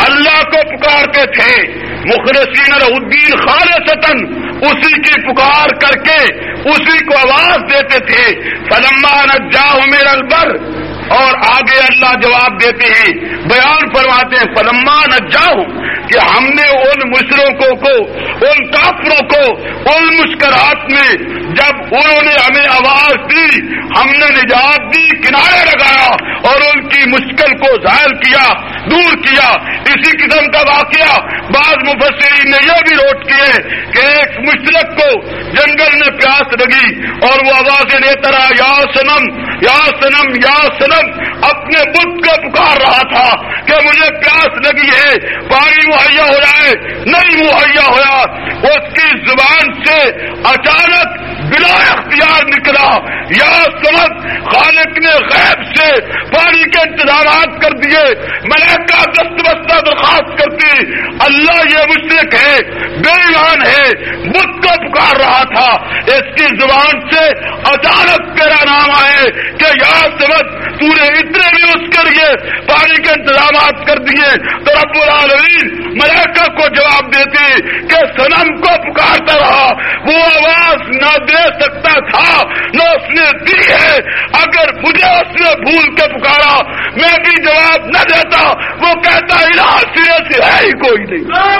اللہ کو پکارتے تھے مخلصین لہ الدین خالصتاً، اسی کی پکار کر کے اسی کو آواز دیتے تھے. فلما نجاہم الی البر، اور آگے اللہ جواب دیتے ہیں، بیان فرماتے ہیں فلما نجاہم، کہ ہم نے ان مشرکوں کو، ان کافروں کو ان مشکلات میں جب انہوں نے ہمیں آواز دی، ہم نے نجات دی، کنارے لگایا اور ان کی مشکل کو ظاہر کیا، دور کیا. اسی قسم کا واقعہ بعض مفسرین نے یہ بھی نوٹ کیے کہ ایک مشرک کو جنگل میں پیاس لگی اور وہ آوازیں لیتا رہا، یا صنم یا صنم یا صنم، اپنے بت کو پکار رہا تھا کہ مجھے پیاس لگی ہے، پانی مہیا ہو جائے، نہیں مہیا ہوا. اس کی زبان سے اچانک بلا اختیار نکلا، یا صمد، خالق نے غیب سے پانی کے انتظامات کر دیے. ملائکہ دست بستہ درخواست کرتی، اللہ یہ مشرک ہے، بے ایمان ہے، بت کو پکار رہا تھا، اس کی زبان سے اچانک تیرا نام آئے کہ یا صمد، تو نے اتنے بھی اس کے لیے پانی کے انتظامات کر دیے. تو رب العالمین ملائکہ کو جواب دیتی کہ صنم کو پکارتا رہا، وہ آواز نہ دے سکتا تھا نہ اس نے دی ہے. اگر مجھے اس نے بھول کے پکارا، میں بھی جواب نہ دیتا. وہ کہتا الہ سرے سے ہے ہی کوئی نہیں.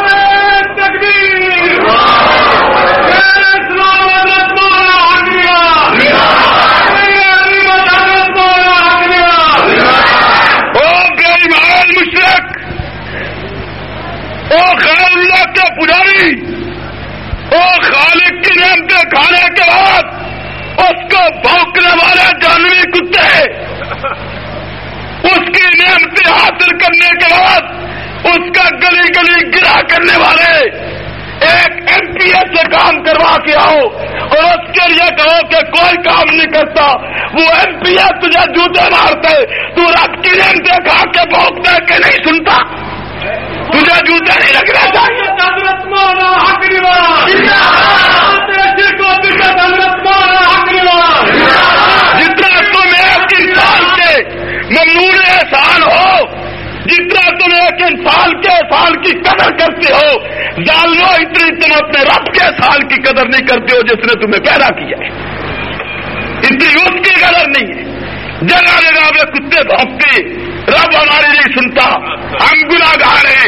او غیر اللہ کے پجاری، او خالق کی نعمتیں کھانے کے بعد اس کو بھونکنے والے جانوی کتے، اس کی نعمتیں حاصل کرنے کے بعد اس کا گلی گلی گرا کرنے والے ایک ایم پی ایس سے کام کروا کے آؤ اور اس کے لیے کہو کہ کوئی کام نہیں کرتا، وہ ایم پی ایس تجھے جوتے مارتے، تو رب کی نعمتیں کھا کے بھونکتا کہ نہیں سنتا؟ تجھے جوتے نہیں لگ رہے چاہیے. جتنا تم ایک انسان کے ممنون احسان ہو، جتنا تم ایک انسان کے احسان کی قدر کرتے ہو، ظالمو اتنی تم اپنے رب کے احسان کی قدر نہیں کرتے ہو جس نے تمہیں پیدا کیا ہے. اتنی اس کی قدر نہیں ہے. جگہ جگہ میں کتے بھونکتے، رب ہماری نہیں سنتا، ہم گناہگار ہیں،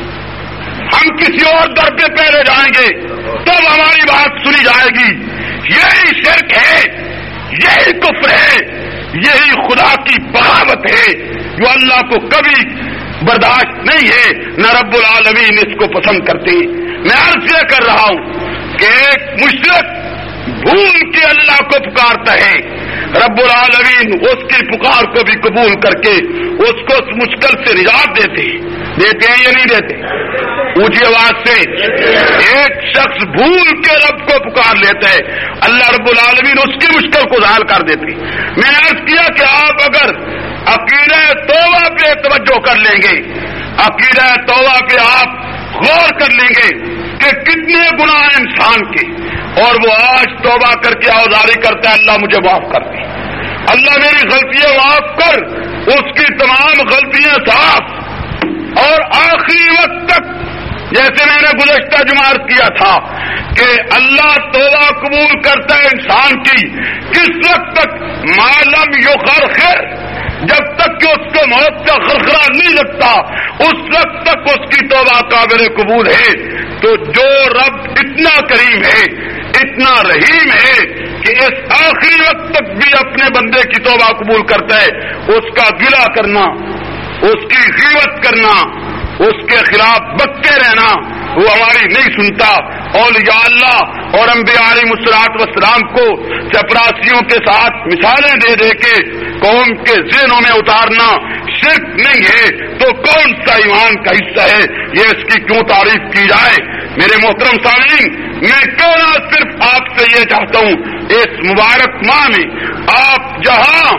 ہم کسی اور در پہ پہلے جائیں گے تب ہماری بات سنی جائے گی. یہی شرک ہے، یہی کفر ہے، یہی خدا کی بغاوت ہے جو اللہ کو کبھی برداشت نہیں ہے، نہ رب العالمین اس کو پسند کرتے. میں عرض یہ کر رہا ہوں کہ ایک مشرک بھول کے اللہ کو پکارتا ہے، رب العالمین اس کی پکار کو بھی قبول کر کے اس کو اس مشکل سے نجات دیتے دیتے ہیں یا نہیں دیتے؟ اونچی آواز سے. ایک شخص بھول کے رب کو پکار لیتا ہے، اللہ رب العالمین اس کی مشکل کو ظاہر کر دیتے. میں نے عرض کیا کہ آپ اگر عقیدہ توبہ پہ توجہ کر لیں گے، عقیدہ توبہ پہ آپ غور کر لیں گے کہ کتنے گناہ انسان کے، اور وہ آج توبہ کر کے آوازاری کرتا ہے اللہ مجھے معاف کر دے، اللہ میری غلطیاں معاف کر، اس کی تمام غلطیاں صاف. اور آخری وقت تک جیسے میں نے گزشتہ جمعہ کیا تھا کہ اللہ توبہ قبول کرتا ہے انسان کی کس وقت تک؟ معلوم یخرخر، جب تک کہ اس کو موت کا خرخرا نہیں لگتا اس وقت تک اس کی توبہ قابل قبول ہے. تو جو رب اتنا کریم ہے، اتنا رحیم ہے کہ اس آخری وقت تک بھی اپنے بندے کی توبہ قبول کرتا ہے، اس کا گلہ کرنا، اس کی غیبت کرنا، اس کے خلاف بکتے رہنا وہ ہماری نہیں سنتا. اولیاء اللہ اور انبیاء علیہ الصلوۃ والسلام کو چپراسیوں کے ساتھ مثالیں دے دے کے قوم کے ذہنوں میں اتارنا شرک نہیں ہے تو کون سا ایمان کا حصہ ہے؟ یہ اس کی کیوں تعریف کی جائے؟ میرے محترم سامعین، میں کہنا صرف آپ سے یہ چاہتا ہوں، اس مبارک ماہ میں آپ جہاں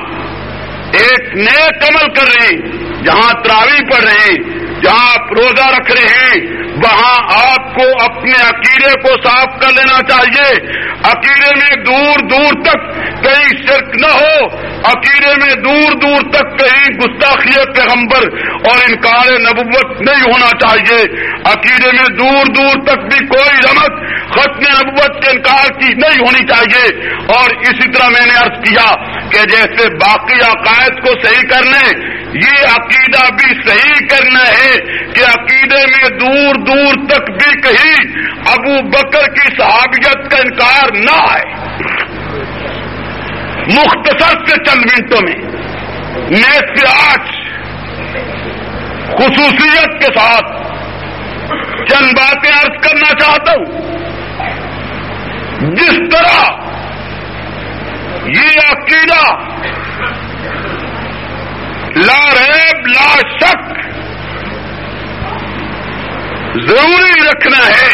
ایک نیک عمل کر رہے ہیں، جہاں تراویح پڑھ رہے ہیں، جہاں آپ روزہ رکھ رہے ہیں، وہاں آپ کو اپنے عقیدے کو صاف کر لینا چاہیے. عقیدے میں دور دور تک کہیں شرک نہ ہو، عقیدے میں دور دور تک کہیں گستاخی پیغمبر اور انکار نبوت نہیں ہونا چاہیے، عقیدے میں دور دور تک بھی کوئی رمت ختم نبوت کے انکار کی نہیں ہونی چاہیے۔ اور اسی طرح میں نے عرض کیا کہ جیسے باقی عقائد کو صحیح کرنے، یہ عقیدہ بھی صحیح کرنا ہے کہ عقیدے میں دور دور تک بھی کہیں ابو بکر کی صحابیت کا انکار نہ آئے۔ مختصر سے چند منٹوں میں میں سے آج خصوصیت کے ساتھ چند باتیں عرض کرنا چاہتا ہوں۔ جس طرح یہ عقیدہ لا ریب لا شک ضروری رکھنا ہے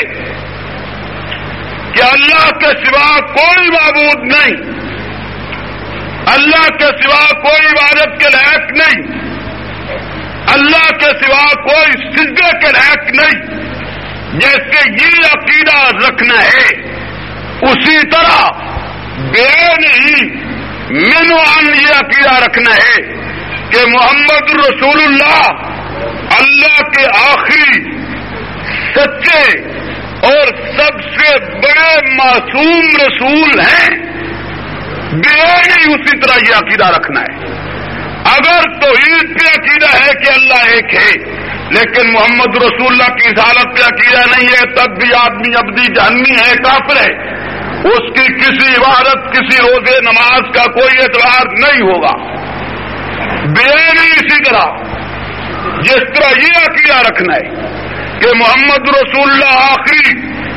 کہ اللہ کے سوا کوئی معبود نہیں، اللہ کے سوا کوئی عبادت کے لائق نہیں، اللہ کے سوا کوئی سجدے کے لائق نہیں، جیسے یہ عقیدہ رکھنا ہے اسی طرح بے نہیں من عن یہ عقیدہ رکھنا ہے کہ محمد رسول اللہ اللہ کے آخری سچے اور سب سے بڑے معصوم رسول ہیں۔ بے نہیں اسی طرح یہ عقیدہ رکھنا ہے۔ اگر توحید پہ عقیدہ ہے کہ اللہ ایک ہے لیکن محمد رسول اللہ کی رسالت پہ عقیدہ نہیں ہے، تب بھی آدمی ابدی جہنمی ہے، کافر ہے، اس کی کسی عبادت کسی روزے نماز کا کوئی اعتبار نہیں ہوگا۔ بے نہیں اسی طرح جس طرح یہ عقیدہ رکھنا ہے کہ محمد رسول اللہ آخری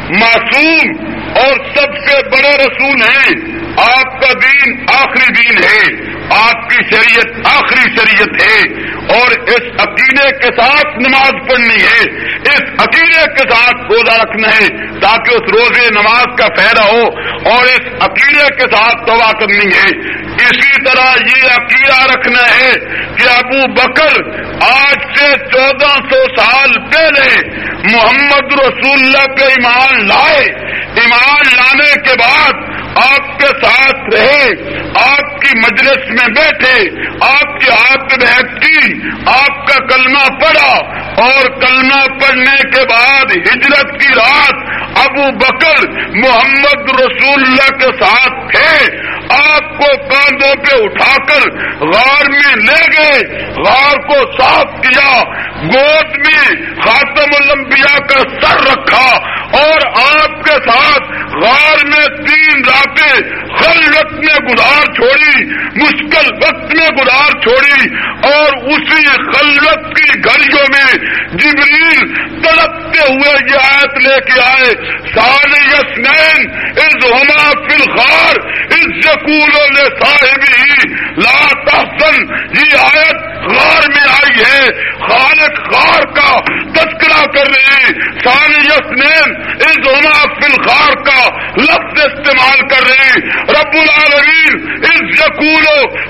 معصوم اور سب سے بڑے رسول ہیں، آپ کا دین آخری دین ہے، آپ کی شریعت آخری شریعت ہے، اور اس عقیدے کے ساتھ نماز پڑھنی ہے، اس عقیدے کے ساتھ روزہ رکھنا ہے تاکہ اس روزے نماز کا فائدہ ہو، اور اس عقیدے کے ساتھ توبہ کرنی ہے۔ اسی طرح یہ عقیدہ رکھنا ہے کہ ابو بکر آج سے چودہ سو سال پہلے محمد رسول اللہ پہ ایمان لائے، ایمان لانے کے بعد آپ کے ساتھ رہے، آپ کی مجلس میں بیٹھے، آپ کے ہاتھ میں بیعت کی، آپ کا کلمہ پڑھا، اور کلمہ پڑھنے کے بعد ہجرت کی رات ابو بکر محمد رسول اللہ کے ساتھ تھے، آپ کو کاندھوں پہ اٹھا کر غار میں لے گئے، غار کو صاف کیا، گود میں خاتم الانبیاء کا سر رکھا، اور آپ کے ساتھ غار میں تین راتیں خلوت میں گزار چھوڑی، مشکل وقت میں گزار چھوڑی، اور اسی خلوت کی گھڑیوں میں جبریل تڑپتے ہوئے یہ آیت لے کے آئے، ثانی اثنین اذ ہما فی الغار اذ یقول لصاحبہ لا تحزن۔ یہ آیت غار میں آئی ہے، خالق غار کا تذکرہ کر رہے، ثانی اثنین اذ ہما فی الغار کا لفظ استعمال کر رہے، رب العالمین اذ یقول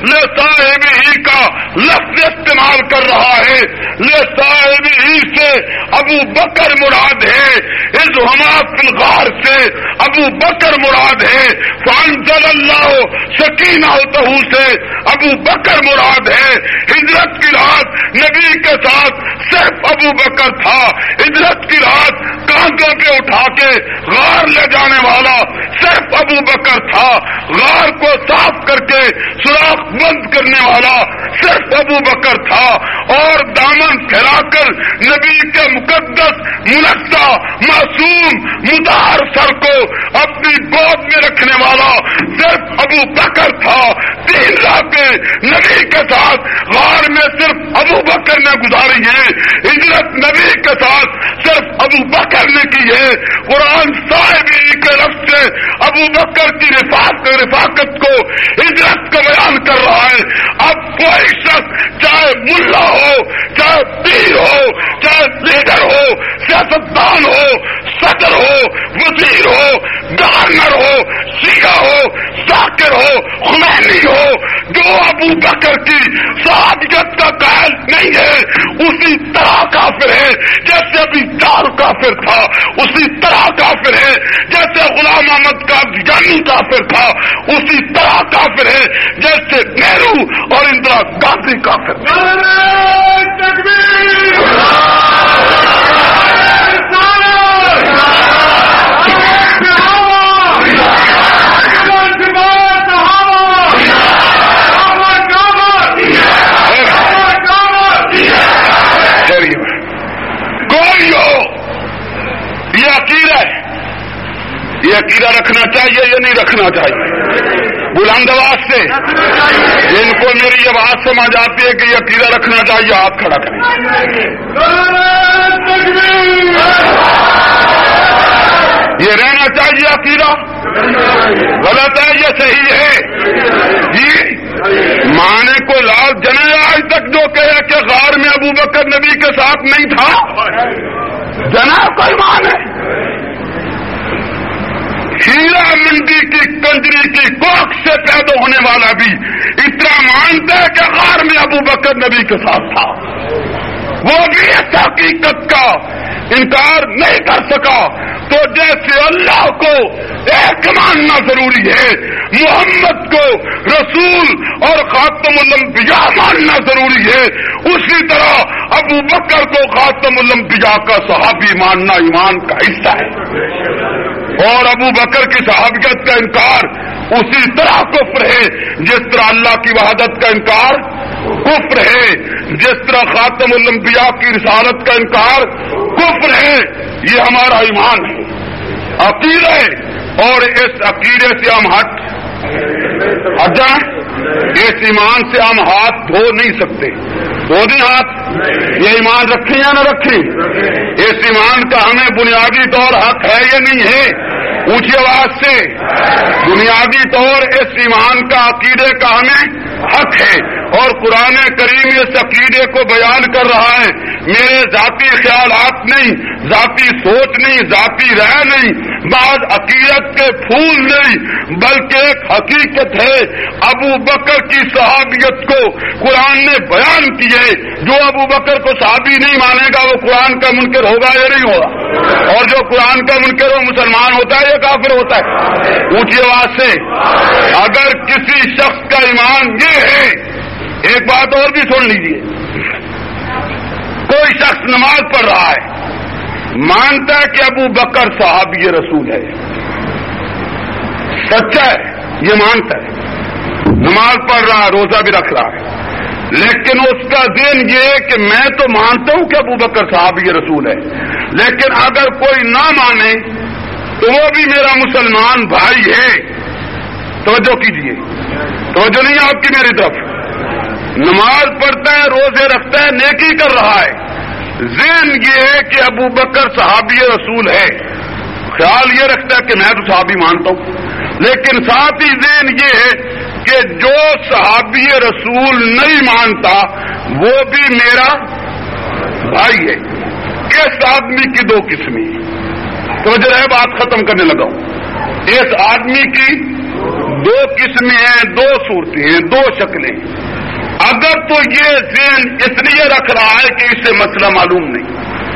لصاحبہ کا لفظ استعمال کر رہا ہے، لصاحبہ سے ابو بکر مراد ہے، اذ ہما فی الغار سے ابو بکر مراد ہے، فانزل اللہ سکینتہ سے ابو بکر مراد ہے۔ ہجرت کی رات نبی کے ساتھ صرف ابو بکر تھا، ہجرت کی رات کاندھوں پہ اٹھا کے غار لے جانے والا صرف ابو بکر تھا، غار کو صاف کر کے سوراخ بند کرنے والا صرف ابو بکر تھا، اور دامن پھیلا کر نبی کے مقدس منزہ معصوم مطہر سر کو اپنی گود میں رکھنے والا صرف ابو بکر تھا۔ تین راتیں نبی کے ساتھ غار میں صرف ابو بکر نے گزاری ہے، ہجرت نبی کے ساتھ صرف ابو بکر نے کی ہے۔ قرآن صاحبی کے لفظ سے ابو بکر کی رفاقت رفاقت کو ہجرت کا بیان کر رہا ہے۔ اب کوئی شخص چاہے ملا ہو، چاہے پیر ہو، چاہے لیڈر ہو، سیاستدان ہو، صدر ہو، وزیر ہو، گورنر ہو، شیعہ ہو، ذاکر ہو، خمینی ہو، جو ابو بکر کی صحابیت کا قائل نہیں ہے اسی طرح کافر ہے جیسے ابھی جال کافر تھا، اسی طرح کافر ہے جیسے غلام احمد کا جانی کافر تھا، اسی طرح کافر ہے جیسے نہرو اور اندرا گاندھی کافر تھے۔ کوئی ہو یہ عقیدہ ہے، یہ عقیدہ رکھنا چاہیے یا نہیں رکھنا چاہیے؟ بلند آواز سے جن کو میری یہ بات سمجھ آتی ہے کہ یہ عقیدہ رکھنا چاہیے ہاتھ کھڑا کریں۔ یہ رہنا چاہیے عقیدہ، غلط ہے یہ صحیح ہے؟ جی مانے کو لال جنے آج تک جو کہے کہ غار میں ابو بکر نبی کے ساتھ نہیں تھا، جنا کوئی مان ہے؟ ہیرا منڈی کی کنجری کی کوکھ سے پیدا ہونے والا بھی اتنا مانتا ہے کہ غار میں ابو بکر نبی کے ساتھ تھا، وہ بھی اس حقیقت کا انکار نہیں کر سکا۔ تو جیسے اللہ کو ایک ماننا ضروری ہے، محمد کو رسول اور خاتم الانبیاء ماننا ضروری ہے، اسی طرح ابو بکر کو خاتم الانبیاء کا صحابی ماننا ایمان کا حصہ ہے، اور ابو بکر کی صحابیت کا انکار اسی طرح کفر ہے جس طرح اللہ کی وحدت کا انکار کفر ہے، جس طرح خاتم الانبیاء کی رسالت کا انکار کفر ہے۔ یہ ہمارا ایمان ہے، عقیدہ ہے، اور اس عقیدے سے ہم ہٹ ہٹ جائیں، اس ایمان سے ہم ہاتھ دھو نہیں سکتے۔ دو دن ہاتھ یہ ایمان رکھیں یا نہ رکھیں؟ اس ایمان کا ہمیں بنیادی طور حق ہے یا نہیں ہے؟ اونچی آواز سے بنیادی طور اس ایمان کا عقیدے کا ہمیں حق ہے، اور قرآن کریم اس عقیدے کو بیان کر رہا ہے۔ میرے ذاتی خیالات نہیں، ذاتی سوچ نہیں، ذاتی رائے نہیں، بعض عقیدت کے پھول نہیں، بلکہ ایک حقیقت ہے۔ ابو بکر کی صحابیت کو قرآن نے بیان کی ہے۔ جو ابو بکر کو صحابی نہیں مانے گا وہ قرآن کا منکر ہوگا یا نہیں ہوگا؟ اور جو قرآن کا منکر ہو مسلمان ہوتا ہے یا کافر ہوتا ہے؟ اونچی آواز سے اگر کسی شخص کا ایمان یہ ہے، ایک بات اور بھی سن لیجئے، کوئی شخص نماز پڑھ رہا ہے، مانتا ہے کہ ابو بکر صحابی رسول ہے، سچا ہے، یہ مانتا ہے، نماز پڑھ رہا ہے، روزہ بھی رکھ رہا ہے، لیکن اس کا ذہن یہ ہے کہ میں تو مانتا ہوں کہ ابو بکر صحابی رسول ہے، لیکن اگر کوئی نہ مانے تو وہ بھی میرا مسلمان بھائی ہے۔ توجہ کیجیے، توجہ نہیں آپ کی میری طرف، نماز پڑھتا ہے، روزے رکھتا ہے، نیکی کر رہا ہے، ذہن یہ ہے کہ ابو بکر صحابی رسول ہے، خیال یہ رکھتا ہے کہ میں تو صحابی مانتا ہوں، لیکن ساتھ ہی ذہن یہ ہے کہ جو صحابی رسول نہیں مانتا وہ بھی میرا بھائی ہے۔ اس آدمی کی دو قسمیں، تو جو ہے بات ختم کرنے لگا ہوں، اس آدمی کی دو قسمیں ہیں، دو صورتیں ہیں، دو شکلیں۔ اگر تو یہ ذہن اس لیے رکھ رہا ہے کہ اسے مسئلہ معلوم نہیں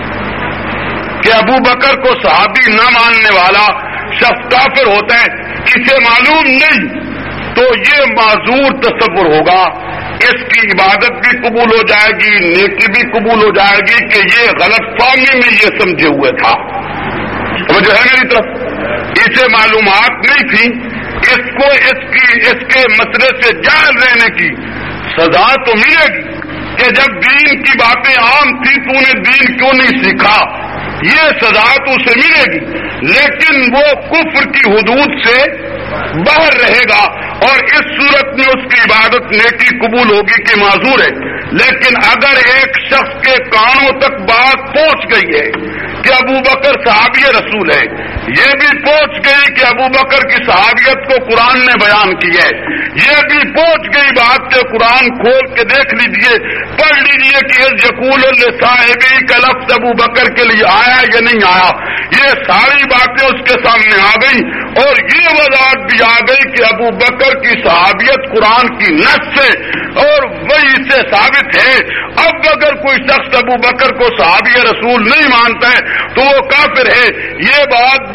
کہ ابو بکر کو صحابی نہ ماننے والا شخص کافر ہوتا ہے، اسے معلوم نہیں، تو یہ معذور تصور ہوگا، اس کی عبادت بھی قبول ہو جائے گی، نیکی بھی قبول ہو جائے گی کہ یہ غلط فہمی میں یہ سمجھے ہوئے تھا۔ وہ جو ہے میری طرف اسے معلومات نہیں تھی، اس کو اس کی اس کے مسئلے سے جائز رہنے کی سزا تو ملے گی کہ جب دین کی باتیں عام تھی تو نے دین کیوں نہیں سیکھا، یہ سزا تو اسے ملے گی، لیکن وہ کفر کی حدود سے باہر رہے گا، اور اس صورت میں اس کی عبادت نیکی قبول ہوگی کہ معذور ہے۔ لیکن اگر ایک شخص کے کانوں تک بات پہنچ گئی ہے کہ ابو بکر صحابی رسول ہے، یہ بھی پہنچ گئی کہ ابو بکر کی صحابیت کو قرآن نے بیان کی ہے، یہ بھی پہنچ گئی بات کہ قرآن کھول کے دیکھ لیجئے، پڑھ لیجئے کہ اس یقول لصاحبہ کا لفظ ابو بکر کے لیے آیا یا نہیں آیا، یہ ساری باتیں اس کے سامنے آ گئی، اور یہ وضاحت بھی آ گئی کہ ابو بکر کی صحابیت قرآن کی نص سے اور وہی سے ثابت ہے۔ اب اگر کوئی شخص ابو بکر کو صحابی رسول نہیں مانتا ہے تو وہ کافر ہے، یہ بات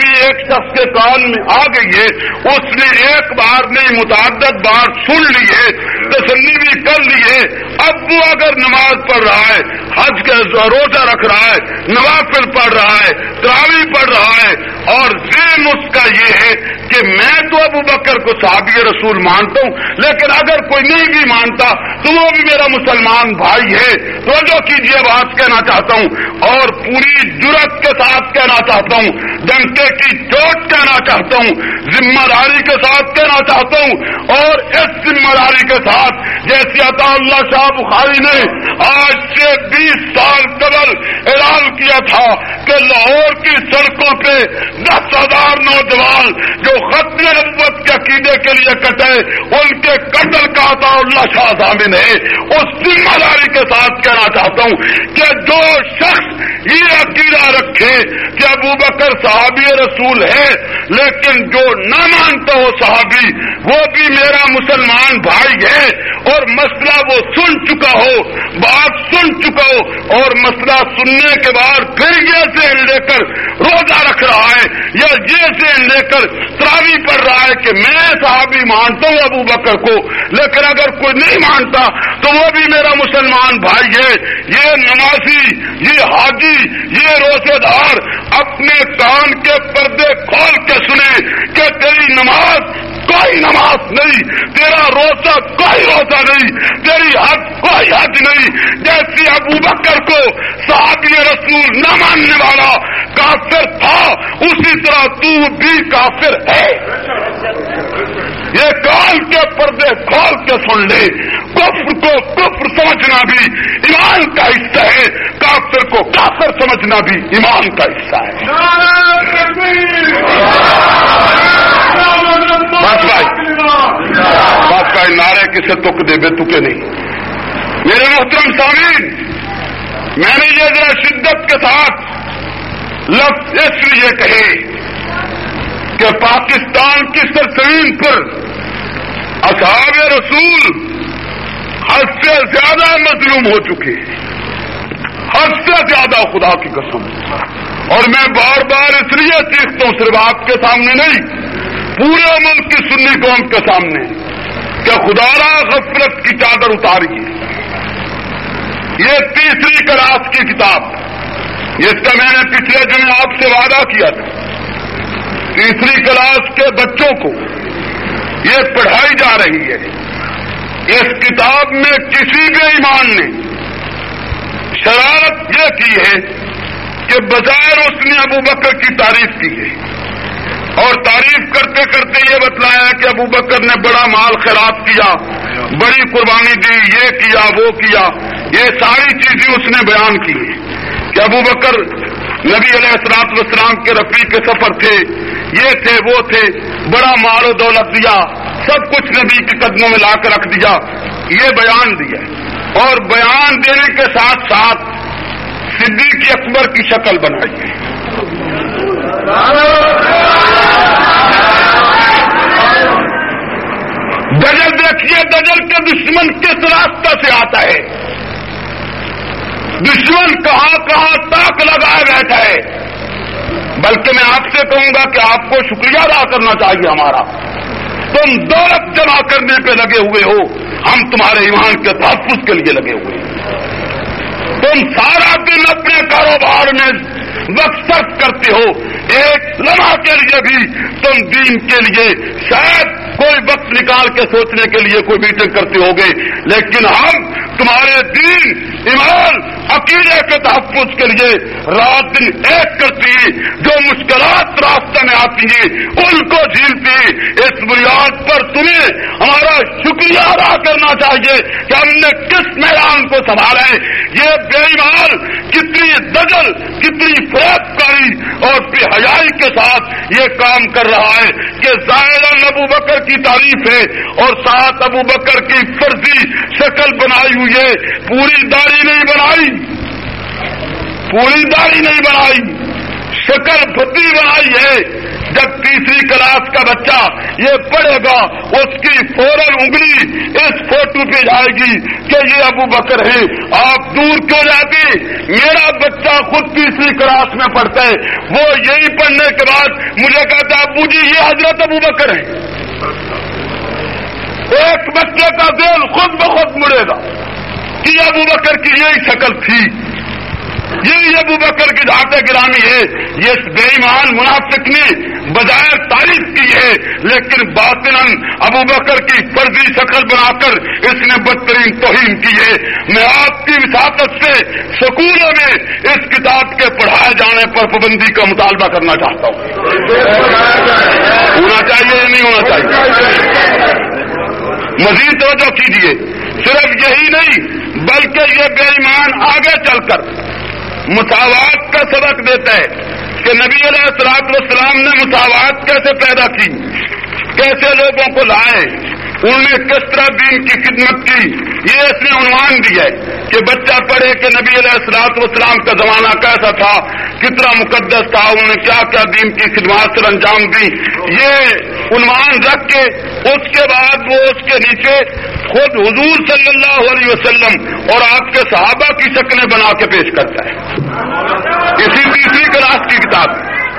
ابھی ایک شخص کے کان میں آ گئی ہے، اس نے ایک بار نہیں متعدد بار سن لی ہے، تسلی بھی کر لی ہے، اب وہ اگر نماز پڑھ رہا ہے، حج کا روزہ رکھ رہا ہے، نوافل پڑھ رہا ہے، تراویح پڑھ رہا ہے، اور ذہن اس کا یہ ہے کہ میں تو ابو بکر کو صحابی رسول مانتا ہوں، لیکن اگر کوئی نہیں بھی مانتا تو وہ بھی میرا مسلمان بھائی ہے، تو جو کیجیے بات کہنا چاہتا ہوں، اور پوری جرات کے ساتھ کہنا چاہتا ہوں، ڈنکے کی چوٹ کہنا چاہتا ہوں، ذمہ داری کے ساتھ کہنا چاہتا ہوں، اور اس ذمہ داری کے ساتھ جیسے عطا اللہ شاہ بخاری نے آج سے بیس سال قبل اعلان کیا تھا کہ لاہور کی سڑکوں پہ دس ہزار نوجوان جو ختم نبوت کے عقیدے کے لیے کٹے ان کے قتل کا عطا اللہ شاہ ضامن ہے، اس ذمہ داری کے ساتھ کہنا چاہتا ہوں کہ جو شخص یہ عقیدہ رکھے کہ ابو بکر صحابی رسول ہے لیکن جو نہ مانتا ہو صحابی وہ بھی میرا مسلمان بھائی ہے، اور مسئلہ وہ سن چکا ہو، بات سن چکا ہو، اور مسئلہ سننے کے بعد پھر یہ ذہن لے کر روزہ رکھ رہا ہے یا یہ ذہن لے کر تراویح پڑھ رہا ہے کہ میں صحابی مانتا ہوں ابو بکر کو، لیکن اگر کوئی نہیں مانتا تو وہ بھی میرا مسلمان بھائی ہے، یہ نمازی، یہ حاجی، یہ روزے دار اپنے کان کے پردے کھول کے سنے کہ تیری نماز کوئی نماز نہیں، تیرا روزہ کوئی روزہ نہیں، تیری حج کوئی حج نہیں، جیسی ابو بکر کو صحابی رسول نہ ماننے والا کافر تھا اسی طرح تو بھی کافر ہے۔ یہ کان کے پردے کھول کے سن لے، کفر کو کفر سمجھنا بھی ایمان کا حصہ ہے، کافر کو کافر سمجھنا بھی ایمان کا حصہ ہے۔ بس بھائی بات کا نعرے کسے تک دے بے تکے نہیں۔ میرے محترم سامعین، میں نے یہ ذرا شدت کے ساتھ لفظ اس لیے کہے کہ پاکستان کی سرزمین پر اصحاب رسول حد سے زیادہ مظلوم ہو چکے، حد سے زیادہ، خدا کی قسم، اور میں بار بار اس لیے چیختا ہوں صرف آپ کے سامنے نہیں، پورے ملک کی سنی قوم کے سامنے، کہ خدا را غفلت کی چادر اتاریے۔ یہ تیسری کلاس کی کتاب جس کا میں نے پچھلے دن آپ سے وعدہ کیا تھا، تیسری کلاس کے بچوں کو یہ پڑھائی جا رہی ہے۔ اس کتاب میں کسی بھی ایمان نے شرارت یہ کی ہے کہ بظاہر اس نے ابو بکر کی تعریف کی ہے، اور تعریف کرتے کرتے یہ بتلایا کہ ابو بکر نے بڑا مال خیرات کیا، بڑی قربانی دی، یہ کیا وہ کیا، یہ ساری چیزیں اس نے بیان کی کہ ابو بکر نبی علیہ الصلوۃ والسلام کے رفیق سفر تھے، یہ تھے وہ تھے، بڑا مال و دولت دیا، سب کچھ نبی کے قدموں میں لا کر رکھ دیا، یہ بیان دیا، اور بیان دینے کے ساتھ ساتھ صدیق اکبر کی شکل بنائی ہے۔ دجل دیکھیے، دجل کے دشمن کس راستہ سے آتا ہے، دشمن کہاں کہاں تاک لگائے بیٹھا ہے۔ بلکہ میں آپ سے کہوں گا کہ آپ کو شکریہ ادا کرنا چاہیے ہمارا، تم دولت جمع کرنے پہ لگے ہوئے ہو، ہم تمہارے ایمان کے تحفظ کے لیے لگے ہوئے ہیں، تم سارا دن اپنے کاروبار میں وقت صرف کرتے ہو، ایک لمحہ کے لیے بھی تم دین کے لیے شاید کوئی وقت نکال کے سوچنے کے لیے کوئی میٹنگ کرتے ہوگے، لیکن ہم تمہارے دین، ایمان، عقیدے کے تحفظ کے لیے رات دن ایک کرتی ہیں، جو مشکلات راستہ میں آتی ہیں ان کو جھیلتی ہیں۔ اس بنیاد پر تمہیں ہمارا شکریہ ادا کرنا چاہیے کہ ہم نے کس میدان کو سنبھالا ہے۔ یہ بے ایمان کتنی دجل، کتنی فریب کاری اور بے حیائی کے ساتھ یہ کام کر رہا ہے کہ ظاہراً ابو بکر کی تعریف ہے اور ساتھ ابو بکر کی فرضی شکل بنائی ہوئی ہے، پوری داڑھی نہیں بنائی، پوری داڑھی نہیں بنائی، شکل بھدی بنائی ہے۔ جب تیسری کلاس کا بچہ یہ پڑھے گا اس کی فوراً انگلی اس فوٹو فوٹو پہ جائے گی کہ یہ ابو بکر ہے، آپ دور کیوں جاتے؟ میرا بچہ خود تیسری کلاس میں پڑھتا ہے، وہ یہی پڑھنے کے بعد مجھے کہتا ہے ابو جی یہ حضرت ابو بکر ہے۔ ایک بچے کا دل خود بخود مڑے گا کہ ابو بکر کی یہی شکل تھی، یہی ابو بکر کی ذات گرامی ہے۔ یہ بے ایمان منافق نے بظاہر تعریف کی ہے، لیکن باطناً ابو بکر کی فرضی شکل بنا کر اس نے بدترین توہین کی ہے۔ میں آپ کی وساطت سے سکولوں میں اس کتاب کے پڑھائے جانے پر پابندی کا مطالبہ کرنا چاہتا ہوں۔ ہونا چاہیے یا نہیں ہونا چاہیے؟ مزید توجہ کیجیے، صرف یہی نہیں بلکہ یہ بے ایمان آگے چل کر مساوات کا سبق دیتا ہے کہ نبی علیہ الصلوۃ والسلام نے مساوات کیسے پیدا کی، کیسے لوگوں کو لائے، انہوں نے کس طرح دین کی خدمت کی۔ یہ اس نے عنوان دیا ہے کہ بچہ پڑھے کہ نبی علیہ الصلوۃ والسلام کا زمانہ کیسا تھا، کتنا مقدس تھا، انہوں نے کیا کیا دین کی خدمات سر انجام دی۔ یہ عنوان رکھ کے اس کے بعد وہ اس کے نیچے خود حضور صلی اللہ علیہ وسلم اور آپ کے صحابہ کی شکلیں بنا کے پیش کرتا ہے۔ اسی تیسری کلاس کی کتاب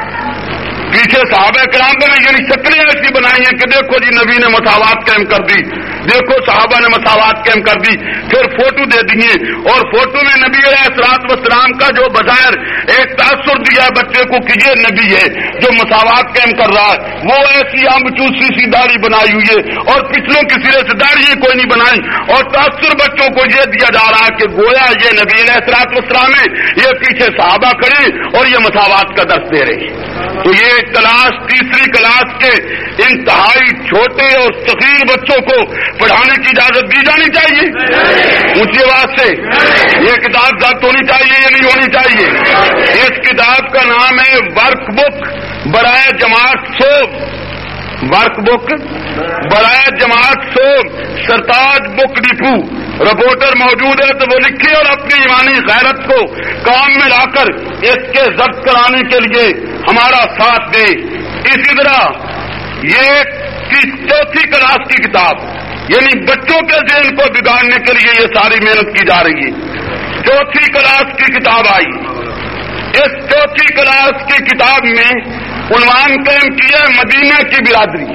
پیچھے صحابہ کرام نے یعنی شکلیں ایسی بنائی ہیں کہ دیکھو جی نبی نے مساوات قائم کر دی، دیکھو صحابہ نے مساوات قائم کر دی، پھر فوٹو دے دیے اور فوٹو میں نبی علیہ الصلوۃ والسلام کا جو بظاہر ایک تاثر دیا ہے بچے کو کہ یہ نبی ہے جو مساوات قائم کر رہا ہے، وہ ایسی آم چوسی سی داڑھی بنائی ہوئی ہے اور پچھلوں کے سرے سے داڑھی کوئی نہیں بنائی، اور تاثر بچوں کو یہ دیا جا رہا ہے کہ گویا یہ نبی علیہ الصلوۃ والسلام ہے، یہ پیچھے صحابہ کھڑے اور یہ مساوات کا درس دے رہے ہیں۔ تو یہ کلاس تیسری کلاس کے انتہائی چھوٹے اور صغیر بچوں کو پڑھانے کی اجازت دی جانی چاہیے، اونچی آواز سے۔ یہ کتاب ضبط ہونی چاہیے یا نہیں ہونی چاہیے؟ اس کتاب کا نام ہے ورک بک برائے جماعت صوب، ورک بک برائے جماعت صوب، سرتاج بک ڈپو۔ رپورٹر موجود ہے تو وہ لکھے اور اپنی ایمانی غیرت کو کام میں لا کر اس کے ضبط کرانے کے لیے ہمارا ساتھ دے۔ اسی طرح یہ چوتھی کلاس کی کتاب یعنی بچوں کے ذہن کو بگاڑنے کے لیے یہ ساری محنت کی جا رہی ہے۔ چوتھی کلاس کی کتاب آئی، اس چوتھی کلاس کی کتاب میں عنوان قائم کیا مدینہ کی برادری،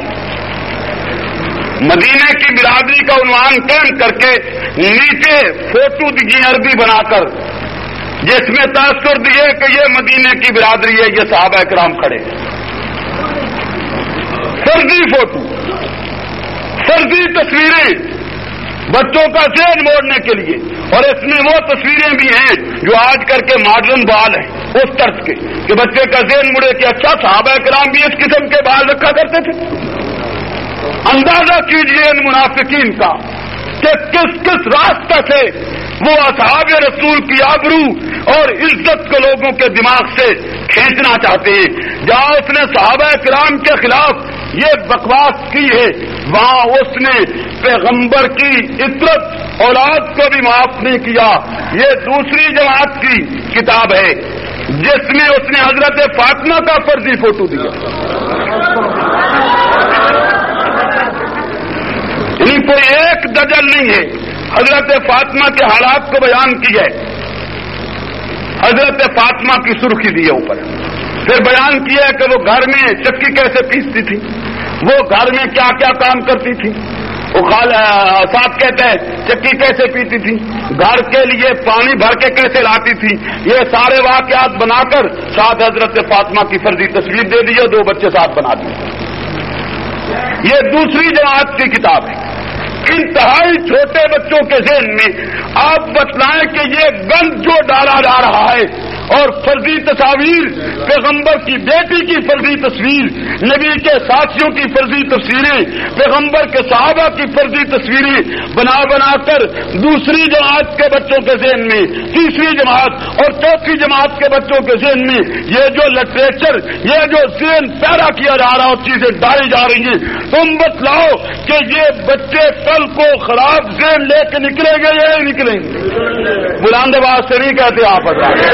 مدینہ کی برادری کا عنوان قائم کر کے نیچے فوٹو دی عربی بنا کر جس میں تاثر دیے کہ یہ مدینہ کی برادری ہے، یہ صحابہ کرام کھڑے، فرضی فوٹو، فرضی تصویریں بچوں کا ذہن موڑنے کے لیے، اور اس میں وہ تصویریں بھی ہیں جو آج کر کے ماڈرن بال ہیں اس طرز کے کہ بچے کا ذہن مڑے کہ اچھا صحابہ کرام بھی اس قسم کے بال رکھا کرتے تھے۔ اندازہ کیجیے ان منافقین کا کہ کس کس راستہ سے وہ اصحاب رسول کی آبرو اور عزت کو لوگوں کے دماغ سے کھینچنا چاہتے ہیں۔ جہاں اس نے صحابہ کرام کے خلاف یہ بکواس کی ہے، وہاں اس نے پیغمبر کی عطرت اولاد کو بھی معاف نہیں کیا۔ یہ دوسری جماعت کی کتاب ہے جس میں اس نے حضرت فاطمہ کا فرضی فوٹو دیا، یعنی کوئی ایک دجل نہیں ہے، حضرت فاطمہ کے حالات کو بیان کیا ہے، حضرت فاطمہ کی سرخی دی ہے اوپر، پھر بیان کیا ہے کہ وہ گھر میں چکی کیسے پیستی تھی، وہ گھر میں کیا کیا کام کرتی تھی، وہ ساتھ کہتا ہے چکی کیسے پیتی تھی، گھر کے لیے پانی بھر کے کیسے لاتی تھی، یہ سارے واقعات بنا کر ساتھ حضرت فاطمہ کی فرضی تصویر دے دی اور دو بچے ساتھ بنا دیے۔ یہ دوسری جماعت کی کتاب ہے۔ انتہائی چھوٹے بچوں کے ذہن میں آپ بتلائیں کہ یہ گند جو ڈالا جا رہا ہے اور فرضی تصاویر، پیغمبر کی بیٹی کی فرضی تصویر، نبی کے ساتھیوں کی فرضی تصویریں، پیغمبر کے صحابہ کی فرضی تصویریں بنا بنا کر دوسری جماعت کے بچوں کے ذہن میں، تیسری جماعت اور چوتھی جماعت کے بچوں کے ذہن میں یہ جو لٹریچر، یہ جو ذہن پیدا کیا جا رہا اور چیزیں ڈالی جا رہی ہیں، تم بتلاؤ کہ یہ بچے کل کو خراب ذہن لے کے نکلیں گے یا نہیں نکلیں گے؟ بلند آواز سے نہیں کہتے آپ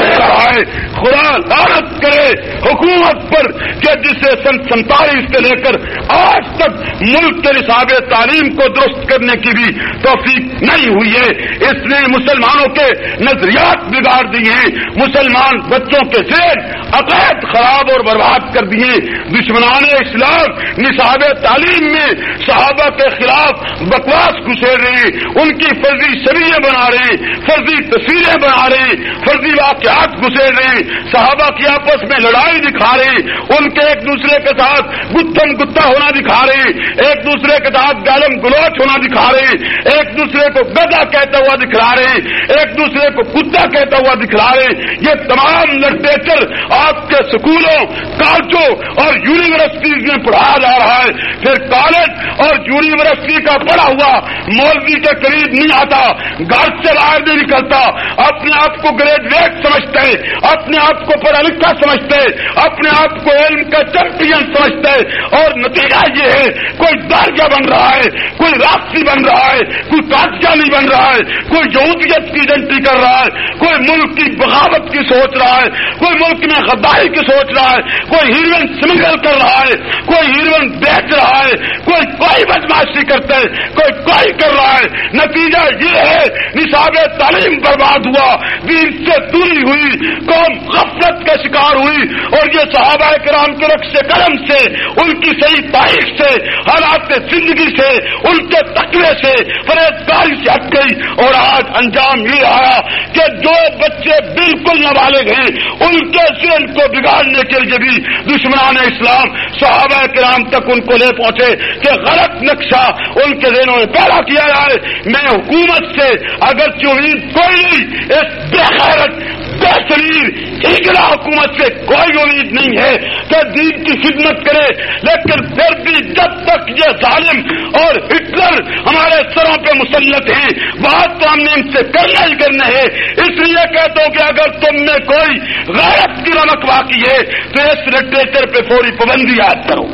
ہے. خدا لعنت کرے حکومت پر کہ جسے سن سینتالیس سے لے کر آج تک ملک کے نصاب تعلیم کو درست کرنے کی بھی توفیق نہیں ہوئی ہے. اس نے مسلمانوں کے نظریات بگاڑ دیے ہیں, مسلمان بچوں کے ذہن عقائد خراب اور برباد کر دیے. دشمنان اسلام نصاب تعلیم میں صحابہ کے خلاف بکواس گھسیڑ رہے ہیں, ان کی فرضی شریعیں بنا رہے ہیں, فرضی تصویریں بنا رہے ہیں, فرضی واقعات گھسیڑ رہے ہیں, صحابہ کی آپس میں لڑائی دکھا رہے ہیں, ان کے ایک دوسرے کے ساتھ گتھم گتا ہونا دکھا رہے ہیں, ایک دوسرے کے ساتھ گالم گلوچ ہونا دکھا رہے ہیں, ایک دوسرے کو گدا کہتا ہوا دکھلا رہے ہیں, ایک دوسرے کو کتا کہتا ہوا دکھلا رہے ہیں. یہ تمام لٹریچر آپ کے سکولوں, کالجوں اور یونیورسٹیز میں پڑھایا جا رہا ہے. پھر کالج اور یونیورسٹی کا پڑھا ہوا مولوی کے قریب نہیں آتا, گھر سے باہر نہیں نکلتا, اپنے آپ کو گریجویٹ سمجھتے ہیں, اپنے آپ کو پڑھا لکھا سمجھتے ہیں, اپنے آپ کو علم کا چیمپئن سمجھتے ہیں, اور نتیجہ یہ ہے کوئی دارجہ بن رہا ہے, کوئی راپسی بن رہا ہے, کوئی قادیانی بن رہا ہے, کوئی یہودیت کی ایجنٹی کر رہا ہے, کوئی ملک کی بغاوت کی سوچ رہا ہے, کوئی ملک میں غداری کی سوچ رہا ہے, کوئی ہیروئن سمگل کر رہا ہے, کوئی ہیروئن بیچ رہا ہے, کوئی کوئی بدماشی کرتا ہے, کوئی کوئی کر رہا ہے. نتیجہ یہ ہے نصاب تعلیم برباد ہوا, دین سے دوری ہوئی, قوم غفلت کا شکار ہوئی, اور یہ صحابہ کرام کے رقص قلم سے, ان کی صحیح تاریخ سے, حالات زندگی سے, ان کے تقوی سے, پرہیزگاری سے ہٹ گئی. اور آج انجام یہ آیا کہ جو بچے بالکل نابالغ ہیں ان کے ذہن کو بگاڑنے کے لیے بھی دشمنان اسلام صحابہ کرام تک ان کو لے پہنچے کہ غلط نقشہ ان کے ذہنوں میں پیدا کیا جائے. میں حکومت سے اگر امید کوئی نہیں, اس بے غیرت بے شریر اگلا حکومت سے کوئی امید نہیں ہے کہ دین کی خدمت کرے, لیکن پھر بھی جب تک یہ ظالم اور ہٹلر ہمارے سروں پہ مسلط ہیں بات تو ہم نے ان سے کرنا ہی کرنا ہے. اس لیے کہتا ہوں کہ اگر تم میں کوئی غیرت کی رمق واقعی ہے تو اس لٹریچر پہ فوری پابندی عائد کرو.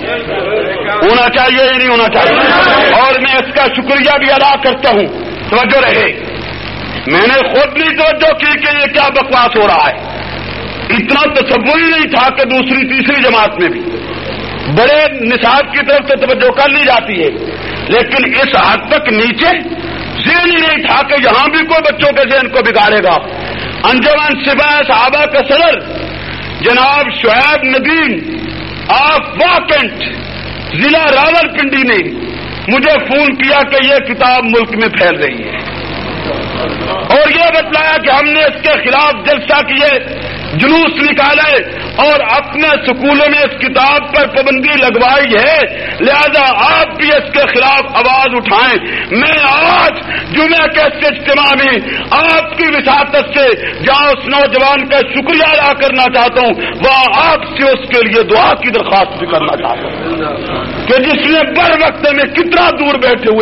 ہونا چاہیے یا نہیں ہونا چاہیے؟ اور میں اس کا شکریہ بھی ادا کرتا ہوں. توجہ رہے, میں نے خود نہیں توجہ کی کہ یہ کیا بکواس ہو رہا ہے. اتنا تصور ہی نہیں تھا کہ دوسری تیسری جماعت میں بھی بڑے نصاب کی طرف سے توجہ کر لی جاتی ہے, لیکن اس حد تک نیچے ذہن ہی نہیں تھا کہ یہاں بھی کوئی بچوں کے ذہن کو بگاڑے گا. انجمن سپاہی صحابہ کا صدر جناب شعیب ندیم آف واکنٹ ضلع راول پنڈی نے مجھے فون کیا کہ یہ کتاب ملک میں پھیل رہی ہے, اور یہ بتلایا کہ ہم نے اس کے خلاف جلسہ کیے, جلوس نکالے, اور اپنے سکولوں میں اس کتاب پر پابندی لگوائی ہے, لہذا آپ بھی اس کے خلاف آواز اٹھائیں. میں آج جمعہ کے اس اجتماع میں آپ کی وساطت سے جہاں اس نوجوان کا شکریہ ادا کرنا چاہتا ہوں, وہاں آپ سے اس کے لیے دعا کی درخواست بھی کرنا چاہتا ہوں کہ جس نے بر وقت میں کتنا دور بیٹھے ہوئے